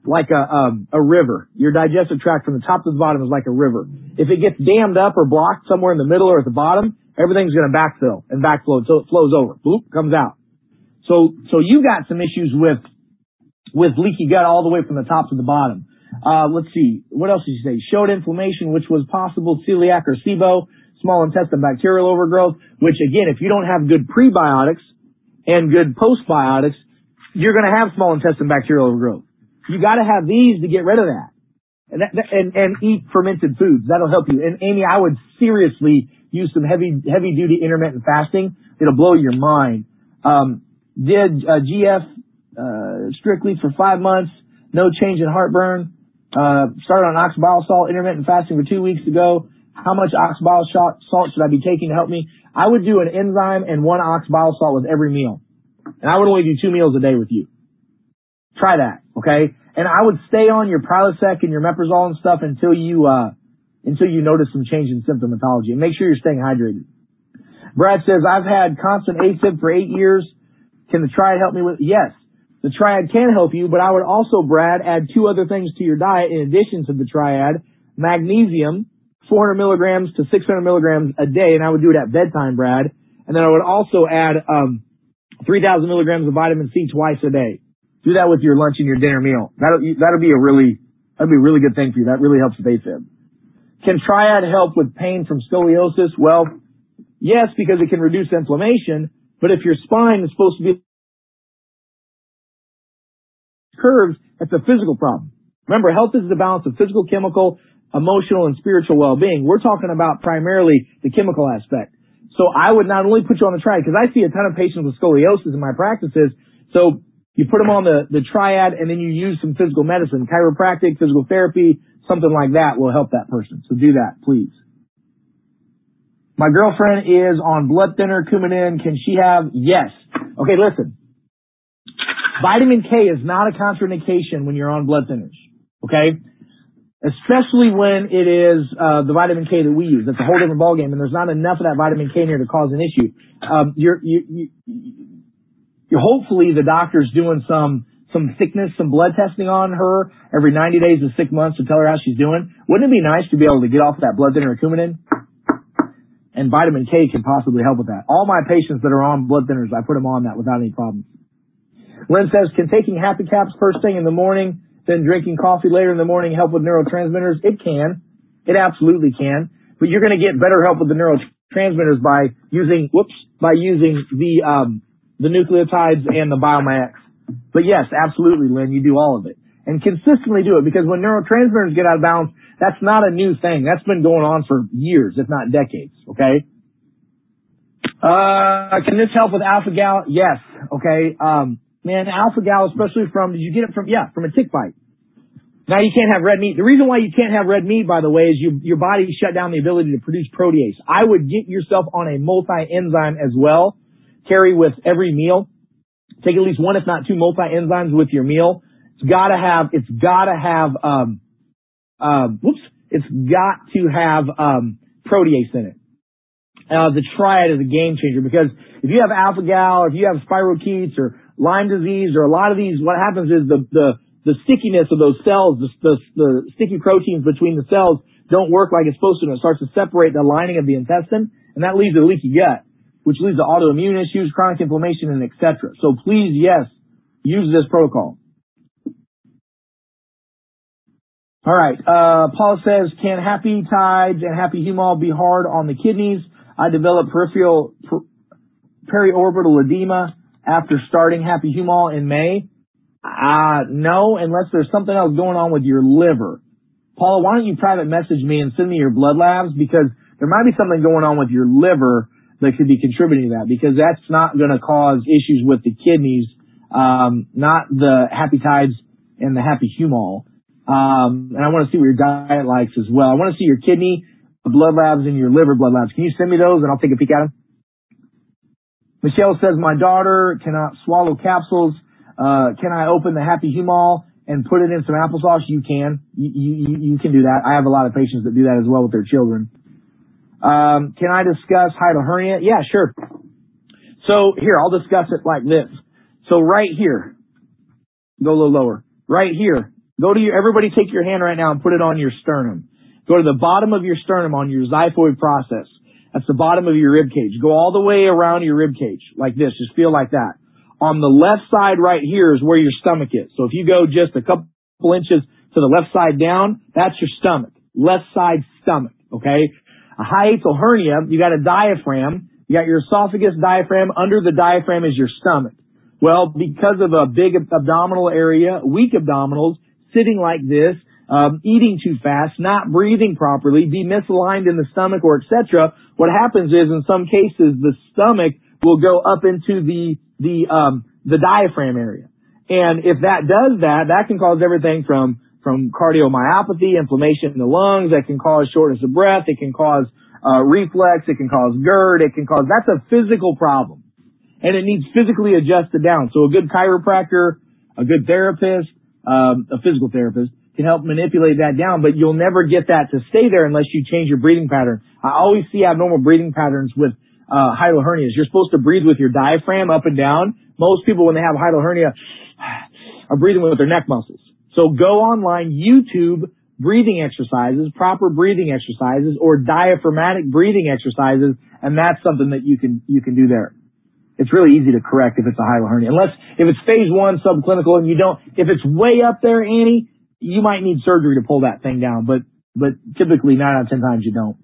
a river. Your digestive tract from the top to the bottom is like a river. If it gets dammed up or blocked somewhere in the middle or at the bottom, everything's going to backfill and backflow until it flows over. Boop, comes out. So you got some issues with leaky gut all the way from the top to the bottom. Let's see. What else did you say? Showed inflammation, which was possible celiac or SIBO, small intestine bacterial overgrowth, which again, if you don't have good prebiotics and good postbiotics, you're going to have small intestine bacterial overgrowth. You got to have these to get rid of that. And eat fermented foods. That'll help you. And Amy, I would seriously use some heavy duty intermittent fasting. It'll blow your mind. Did GF strictly for 5 months, no change in heartburn. Started on oxybol intermittent fasting for 2 weeks ago. How much oxybol salt should I be taking to help me? I would do an enzyme and 1 oxybol salt with every meal. And I would only do 2 meals a day with you. Try that, okay? And I would stay on your Prilosec and your Meprazole and stuff until you notice some change in symptomatology. And make sure you're staying hydrated. Brad says, I've had constant AFib for 8 years. Can the Triad help me with? Yes, the Triad can help you, but I would also, Brad, add 2 other things to your diet in addition to the Triad. Magnesium, 400 milligrams to 600 milligrams a day, and I would do it at bedtime, Brad. And then I would also add 3,000 milligrams of vitamin C twice a day. Do that with your lunch and your dinner meal. That'll be a really good thing for you. That really helps with AFib. Can Triad help with pain from scoliosis? Well, yes, because it can reduce inflammation. But if your spine is supposed to be curved, that's a physical problem. Remember, health is the balance of physical, chemical, emotional, and spiritual well-being. We're talking about primarily the chemical aspect. So I would not only put you on the Triad, because I see a ton of patients with scoliosis in my practices. So you put them on the Triad, and then you use some physical medicine, chiropractic, physical therapy, something like that will help that person. So do that, please. My girlfriend is on blood thinner, Coumadin. Can she have? Yes. Okay, listen. Vitamin K is not a contraindication when you're on blood thinners. Okay? Especially when it is the vitamin K that we use. That's a whole different ballgame, and there's not enough of that vitamin K in here to cause an issue. You're hopefully the doctor's doing some thickness, some blood testing on her every 90 days to 6 months to tell her how she's doing. Wouldn't it be nice to be able to get off that blood thinner or Coumadin? And vitamin K can possibly help with that. All my patients that are on blood thinners, I put them on that without any problem. Lynn says, can taking Happy Caps first thing in the morning, then drinking coffee later in the morning help with neurotransmitters? It can. It absolutely can. But you're going to get better help with the neurotransmitters by using the nucleotides and the BioMax. But yes, absolutely, Lynn, you do all of it. And consistently do it, because when neurotransmitters get out of balance, that's not a new thing. That's been going on for years, if not decades, okay? Can this help with alpha-gal? Yes, okay. Man, alpha-gal, especially did you get it from a tick bite. Now you can't have red meat. The reason why you can't have red meat, by the way, is your body shut down the ability to produce protease. I would get yourself on a multi-enzyme as well. Carry with every meal. Take at least one, if not two multi-enzymes with your meal. It's got to have protease in it. The triad is a game changer, because if you have alpha-gal, or if you have spirochetes or Lyme disease, or a lot of these, what happens is the stickiness of those cells, the sticky proteins between the cells don't work like it's supposed to, and it starts to separate the lining of the intestine, and that leads to a leaky gut, which leads to autoimmune issues, chronic inflammation, and etc. So please, yes, use this protocol. All right. Paul says, can Happy Tides and Happy Humol be hard on the kidneys? I developed periorbital edema after starting Happy Humol in May. No, unless there's something else going on with your liver. Paula, why don't you private message me and send me your blood labs, because there might be something going on with your liver that could be contributing to that, because that's not going to cause issues with the kidneys, not the Happy Tides and the Happy Humol. And I want to see what your diet likes as well. I want to see your kidney blood labs and your liver blood labs. Can you send me those and I'll take a peek at them? Michelle says, my daughter cannot swallow capsules. Can I open the Happy Humol and put it in some applesauce? You can. You can do that. I have a lot of patients that do that as well with their children. Can I discuss hiatal hernia? Yeah, sure. So here, I'll discuss it like this. So right here, go a little lower. Right here, everybody take your hand right now and put it on your sternum. Go to the bottom of your sternum on your xiphoid process. That's the bottom of your rib cage. Go all the way around your rib cage like this. Just feel like that. On the left side right here is where your stomach is. So if you go just a couple inches to the left side down, that's your stomach. Left side stomach, okay? A hiatal hernia, you got a diaphragm. You got your esophagus diaphragm. Under the diaphragm is your stomach. Well, because of a big abdominal area, weak abdominals, sitting like this, eating too fast, not breathing properly, be misaligned in the stomach, or etc., what happens is, in some cases, the stomach will go up into the diaphragm area. And if that does that, that can cause everything from cardiomyopathy, inflammation in the lungs, that can cause shortness of breath, it can cause reflux, it can cause GERD, that's a physical problem. And it needs physically adjusted down. So a good chiropractor, a good therapist, a physical therapist can help manipulate that down, but you'll never get that to stay there unless you change your breathing pattern. I always see abnormal breathing patterns with hiatal hernias. You're supposed to breathe with your diaphragm up and down. Most people, when they have hiatal hernia, are breathing with their neck muscles. So go online, YouTube breathing exercises, proper breathing exercises, or diaphragmatic breathing exercises, and that's something that you can do there. It's really easy to correct if it's a hiatal hernia. If it's phase 1 subclinical and if it's way up there, Annie, you might need surgery to pull that thing down, but typically 9 out of 10 times you don't.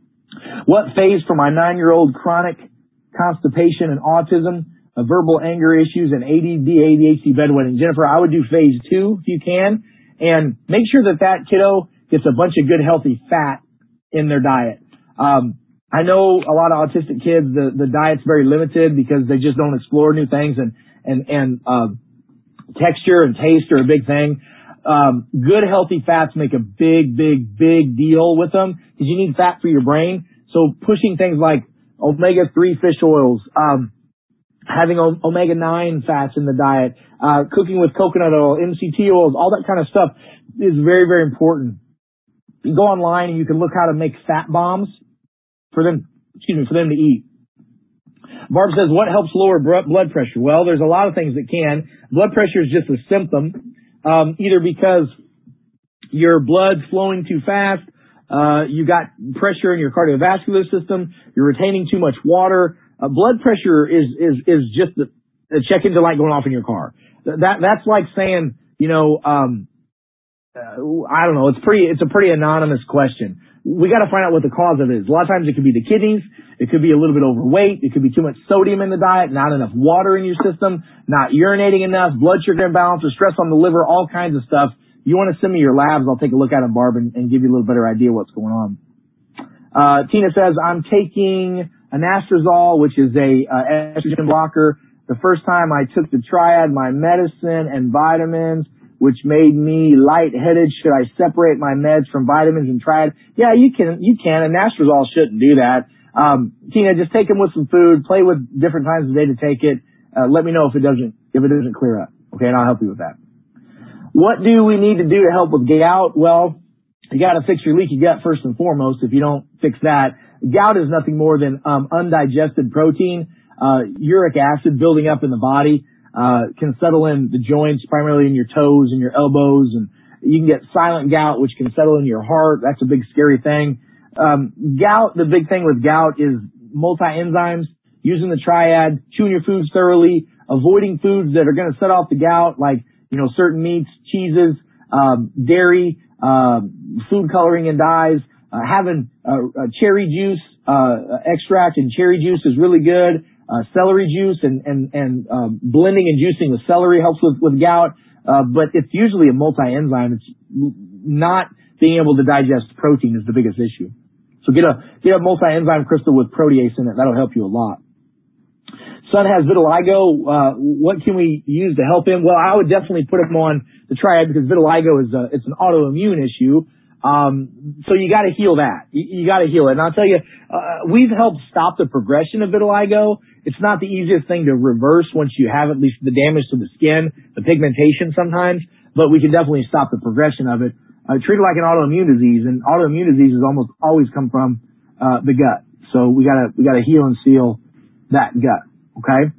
What phase for my 9-year-old chronic constipation and autism, verbal anger issues, and ADD, ADHD bedwetting? Jennifer, I would do phase 2 if you can, and make sure that kiddo gets a bunch of good healthy fat in their diet. I know a lot of autistic kids, the diet's very limited because they just don't explore new things, and texture and taste are a big thing. Good healthy fats make a big deal with them, because you need fat for your brain. So pushing things like omega-3 fish oils, having omega-9 fats in the diet, cooking with coconut oil, MCT oils, all that kind of stuff is very, very important. You go online and you can look how to make fat bombs for them to eat. Barb says, what helps lower blood pressure? Well, there's a lot of things that can. Blood pressure is just a symptom, either because your blood's flowing too fast, you got pressure in your cardiovascular system, you're retaining too much water. Blood pressure is just a check engine light going off in your car. That's like saying, I don't know. It's a pretty anonymous question. We got to find out what the cause of it is. A lot of times it could be the kidneys. It could be a little bit overweight. It could be too much sodium in the diet, not enough water in your system, not urinating enough, blood sugar imbalance, or stress on the liver, all kinds of stuff. You want to send me your labs, I'll take a look at them, Barb, and give you a little better idea what's going on. Tina says, I'm taking anastrozole, which is a estrogen blocker. The first time I took the triad, my medicine and vitamins, which made me lightheaded. Should I separate my meds from vitamins and triad? Yeah, you can. Anastrozole shouldn't do that. Tina, just take them with some food. Play with different times of the day to take it. Let me know if it doesn't clear up. Okay, and I'll help you with that. What do we need to do to help with gout? Well, you got to fix your leaky gut first and foremost. If you don't fix that, gout is nothing more than undigested protein, uric acid building up in the body. Can settle in the joints, primarily in your toes and your elbows, and you can get silent gout, which can settle in your heart. That's a big scary thing. Gout, the big thing with gout is multi-enzymes, using the triad, chewing your foods thoroughly, avoiding foods that are going to set off the gout, like, certain meats, cheeses, dairy, food coloring and dyes, having cherry juice, extract and cherry juice is really good. Celery juice and blending and juicing with celery helps with gout. But it's usually a multi-enzyme. It's not being able to digest protein is the biggest issue. So get a multi-enzyme crystal with protease in it. That'll help you a lot. Son has vitiligo. What can we use to help him? Well, I would definitely put him on the triad because vitiligo it's an autoimmune issue. So you got to heal that. You got to heal it. And I'll tell you, we've helped stop the progression of vitiligo. It's not the easiest thing to reverse once you have at least the damage to the skin, the pigmentation sometimes, but we can definitely stop the progression of it. Treat it like an autoimmune disease, and autoimmune diseases almost always come from the gut. So we gotta heal and seal that gut. Okay.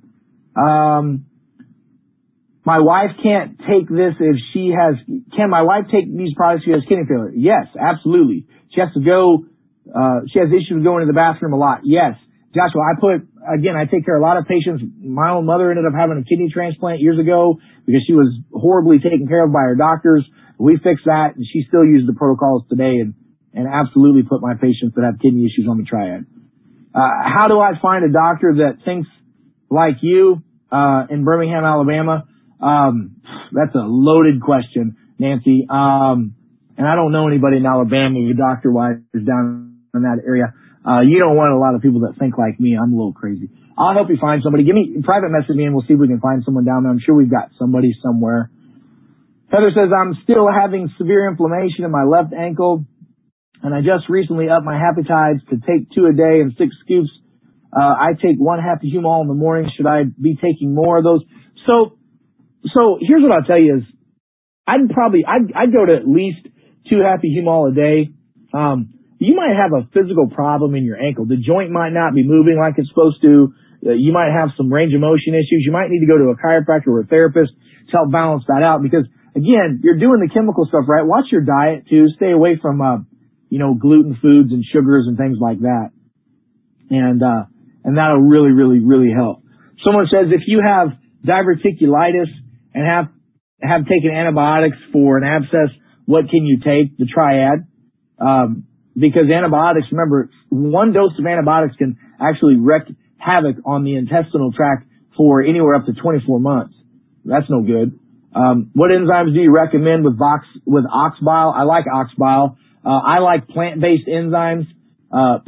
My wife can't take this if she has. Can my wife take these products if she has kidney failure? Yes, absolutely. She has to go. She has issues going to the bathroom a lot. Yes. Joshua, I take care of a lot of patients. My own mother ended up having a kidney transplant years ago because she was horribly taken care of by her doctors. We fixed that, and she still uses the protocols today and absolutely put my patients that have kidney issues on the triad. How do I find a doctor that thinks like you in Birmingham, Alabama? That's a loaded question, Nancy. And I don't know anybody in Alabama who doctor-wise is down in that area. You don't want a lot of people that think like me. I'm a little crazy. I'll help you find somebody. Private message me and we'll see if we can find someone down there. I'm sure we've got somebody somewhere. Heather says, I'm still having severe inflammation in my left ankle, and I just recently upped my Hapatides to take 2 a day and 6 scoops. I take 1 Happy Humol in the morning. Should I be taking more of those? So here's what I'll tell you is I'd go to at least 2 Happy Humol a day. You might have a physical problem in your ankle. The joint might not be moving like it's supposed to. You might have some range of motion issues. You might need to go to a chiropractor or a therapist to help balance that out because, again, you're doing the chemical stuff, right? Watch your diet, too. Stay away from, gluten foods and sugars and things like that. And that'll really, really, really help. Someone says if you have diverticulitis and have taken antibiotics for an abscess, what can you take? The triad. Because antibiotics, remember, 1 dose of antibiotics can actually wreak havoc on the intestinal tract for anywhere up to 24 months. That's no good. What enzymes do you recommend with ox bile? I like ox bile. I like plant-based enzymes. The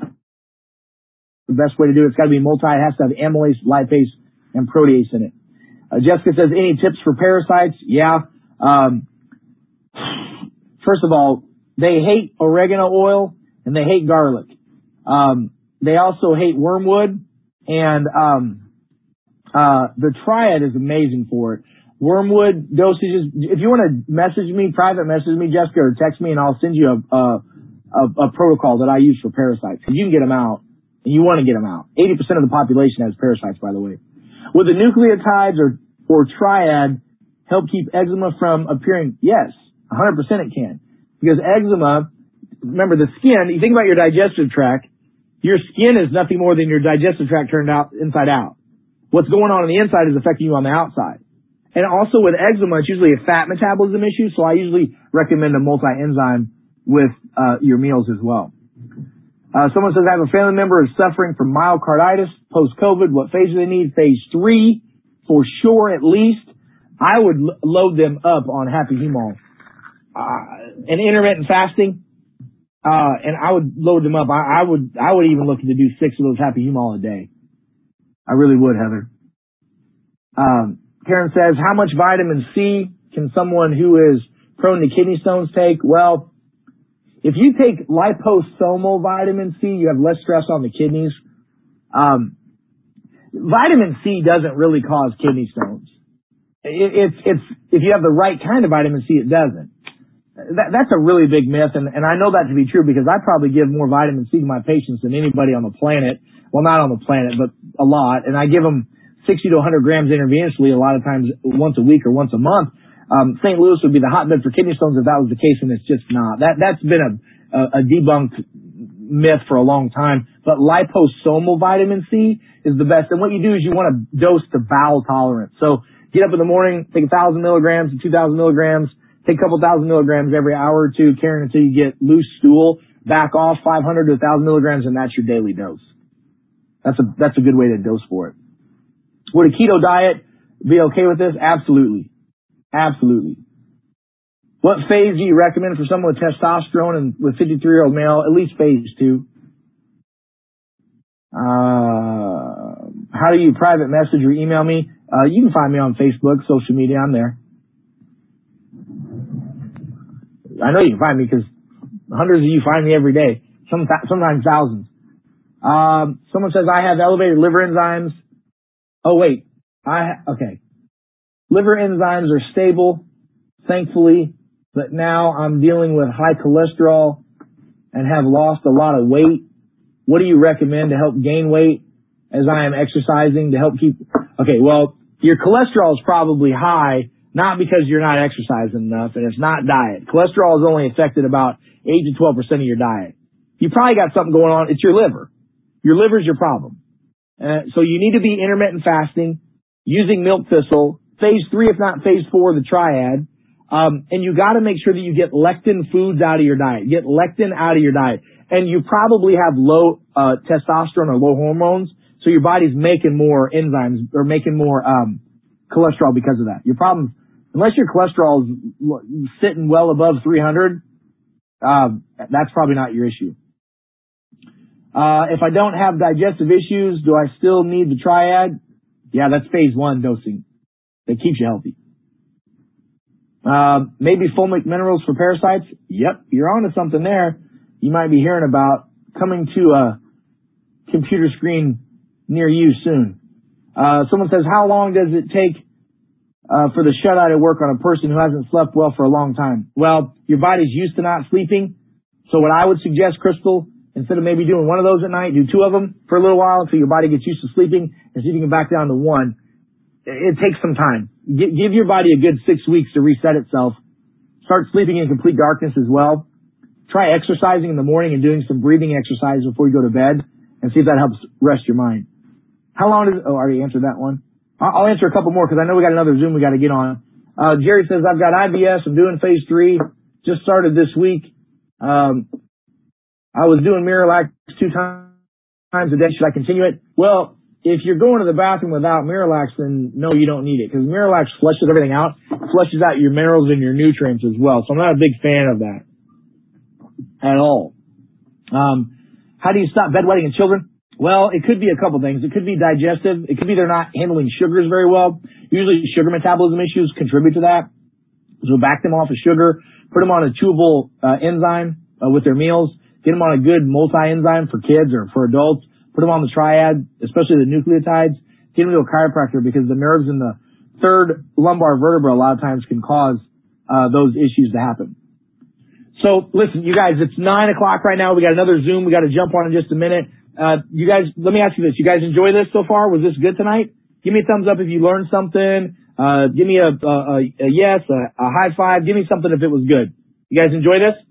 best way to do it's got to be multi. It has to have amylase, lipase, and protease in it. Jessica says, any tips for parasites? Yeah. First of all, they hate oregano oil and they hate garlic. They also hate wormwood, and the Triad is amazing for it. Wormwood dosages. If you want to private message me, Jessica, or text me, and I'll send you a protocol that I use for parasites. Because you can get them out, and you want to get them out. 80% of the population has parasites, by the way. Would the nucleotides or Triad help keep eczema from appearing? Yes, 100% it can. Because eczema, remember the skin, you think about your digestive tract, your skin is nothing more than your digestive tract turned out inside out. What's going on the inside is affecting you on the outside. And also with eczema, it's usually a fat metabolism issue, so I usually recommend a multi-enzyme with your meals as well. Someone says, I have a family member who's suffering from myocarditis post-COVID. What phase do they need? Phase 3, for sure, at least. I would load them up on Happy Hemol. And intermittent fasting, and I would load them up. I would even look to do 6 of those Happy Hemol a day. I really would, Heather. Karen says, how much vitamin C can someone who is prone to kidney stones take? Well, if you take liposomal vitamin C, you have less stress on the kidneys. Vitamin C doesn't really cause kidney stones. It's if you have the right kind of vitamin C, it doesn't. That's a really big myth, and I know that to be true because I probably give more vitamin C to my patients than anybody on the planet. Well, not on the planet, but a lot. And I give them 60 to 100 grams intravenously a lot of times once a week or once a month. St. Louis would be the hotbed for kidney stones if that was the case, and it's just not. That's been a debunked myth for a long time. But liposomal vitamin C is the best. And what you do is you want to dose to bowel tolerance. So get up in the morning, take 1,000 milligrams to 2,000 milligrams, take a couple thousand milligrams every hour or two, Karen, until you get loose stool. Back off 500 to 1,000 milligrams, and that's your daily dose. That's a good way to dose for it. Would a keto diet be okay with this? Absolutely. Absolutely. What phase do you recommend for someone with testosterone and with 53-year-old male? At least phase 2. How do you private message or email me? You can find me on Facebook, social media. I'm there. I know you can find me because hundreds of you find me every day, sometimes thousands. Someone says, I have elevated liver enzymes. Oh, wait. Okay. Liver enzymes are stable, thankfully, but now I'm dealing with high cholesterol and have lost a lot of weight. What do you recommend to help gain weight as I am exercising to help keep... Okay, well, your cholesterol is probably high, not because you're not exercising enough, and it's not diet. Cholesterol is only affected about 8 to 12% of your diet. You probably got something going on. It's your liver. Your liver's your problem. So you need to be intermittent fasting, using milk thistle, phase 3, if not phase 4, the Triad. And you got to make sure that you get lectin foods out of your diet. Get lectin out of your diet. And you probably have low testosterone or low hormones, so your body's making more enzymes or making more cholesterol because of that. Your problem, unless your cholesterol is sitting well above 300, that's probably not your issue. If I don't have digestive issues, do I still need the Triad? Yeah, that's phase 1 dosing. That keeps you healthy. Maybe fulvic minerals for parasites? Yep, you're onto something there. You might be hearing about coming to a computer screen near you soon. Someone says, how long does it take for the shut-eye to work on a person who hasn't slept well for a long time? Well, your body's used to not sleeping. So what I would suggest, Crystal, instead of maybe doing one of those at night, do 2 of them for a little while until your body gets used to sleeping and see if you can back down to 1. It takes some time. Give your body a good 6 weeks to reset itself. Start sleeping in complete darkness as well. Try exercising in the morning and doing some breathing exercises before you go to bed and see if that helps rest your mind. How long does... Oh, I already answered that one. I'll answer a couple more because I know we got another Zoom we got to get on. Jerry says, I've got IBS. I'm doing phase 3. Just started this week. I was doing Miralax 2 times a day. Should I continue it? Well, if you're going to the bathroom without Miralax, then no, you don't need it because Miralax flushes everything out, flushes out your minerals and your nutrients as well. So I'm not a big fan of that at all. How do you stop bedwetting in children? Well, it could be a couple things. It could be digestive. It could be they're not handling sugars very well. Usually sugar metabolism issues contribute to that. So back them off of sugar, put them on a chewable enzyme with their meals. Get them on a good multi-enzyme for kids or for adults. Put them on the triad, especially the nucleotides. Get them to a chiropractor because the nerves in the third lumbar vertebra a lot of times can cause those issues to happen. So listen, you guys, it's 9 o'clock right now. We got another Zoom. We got to jump on in just a minute. You guys, let me ask you this. You guys enjoy this so far? Was this good tonight? Give me a thumbs up if you learned something. Give me a yes, a high five. Give me something if it was good. You guys enjoy this?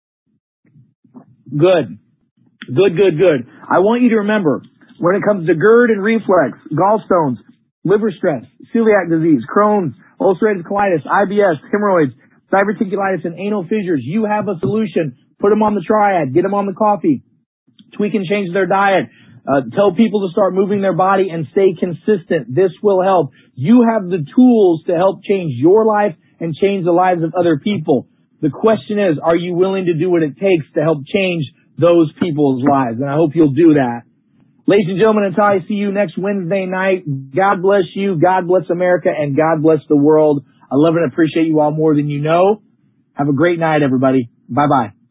Good. Good. I want you to remember, when it comes to GERD and reflux, gallstones, liver stress, celiac disease, Crohn's, ulcerative colitis, IBS, hemorrhoids, diverticulitis, and anal fissures, you have a solution. Put them on the triad. Get them on the coffee. Tweak and change their diet. Tell people to start moving their body and stay consistent. This will help. You have the tools to help change your life and change the lives of other people. The question is, are you willing to do what it takes to help change those people's lives? And I hope you'll do that. Ladies and gentlemen, until I see you next Wednesday night, God bless you, God bless America, and God bless the world. I love and appreciate you all more than you know. Have a great night, everybody. Bye-bye.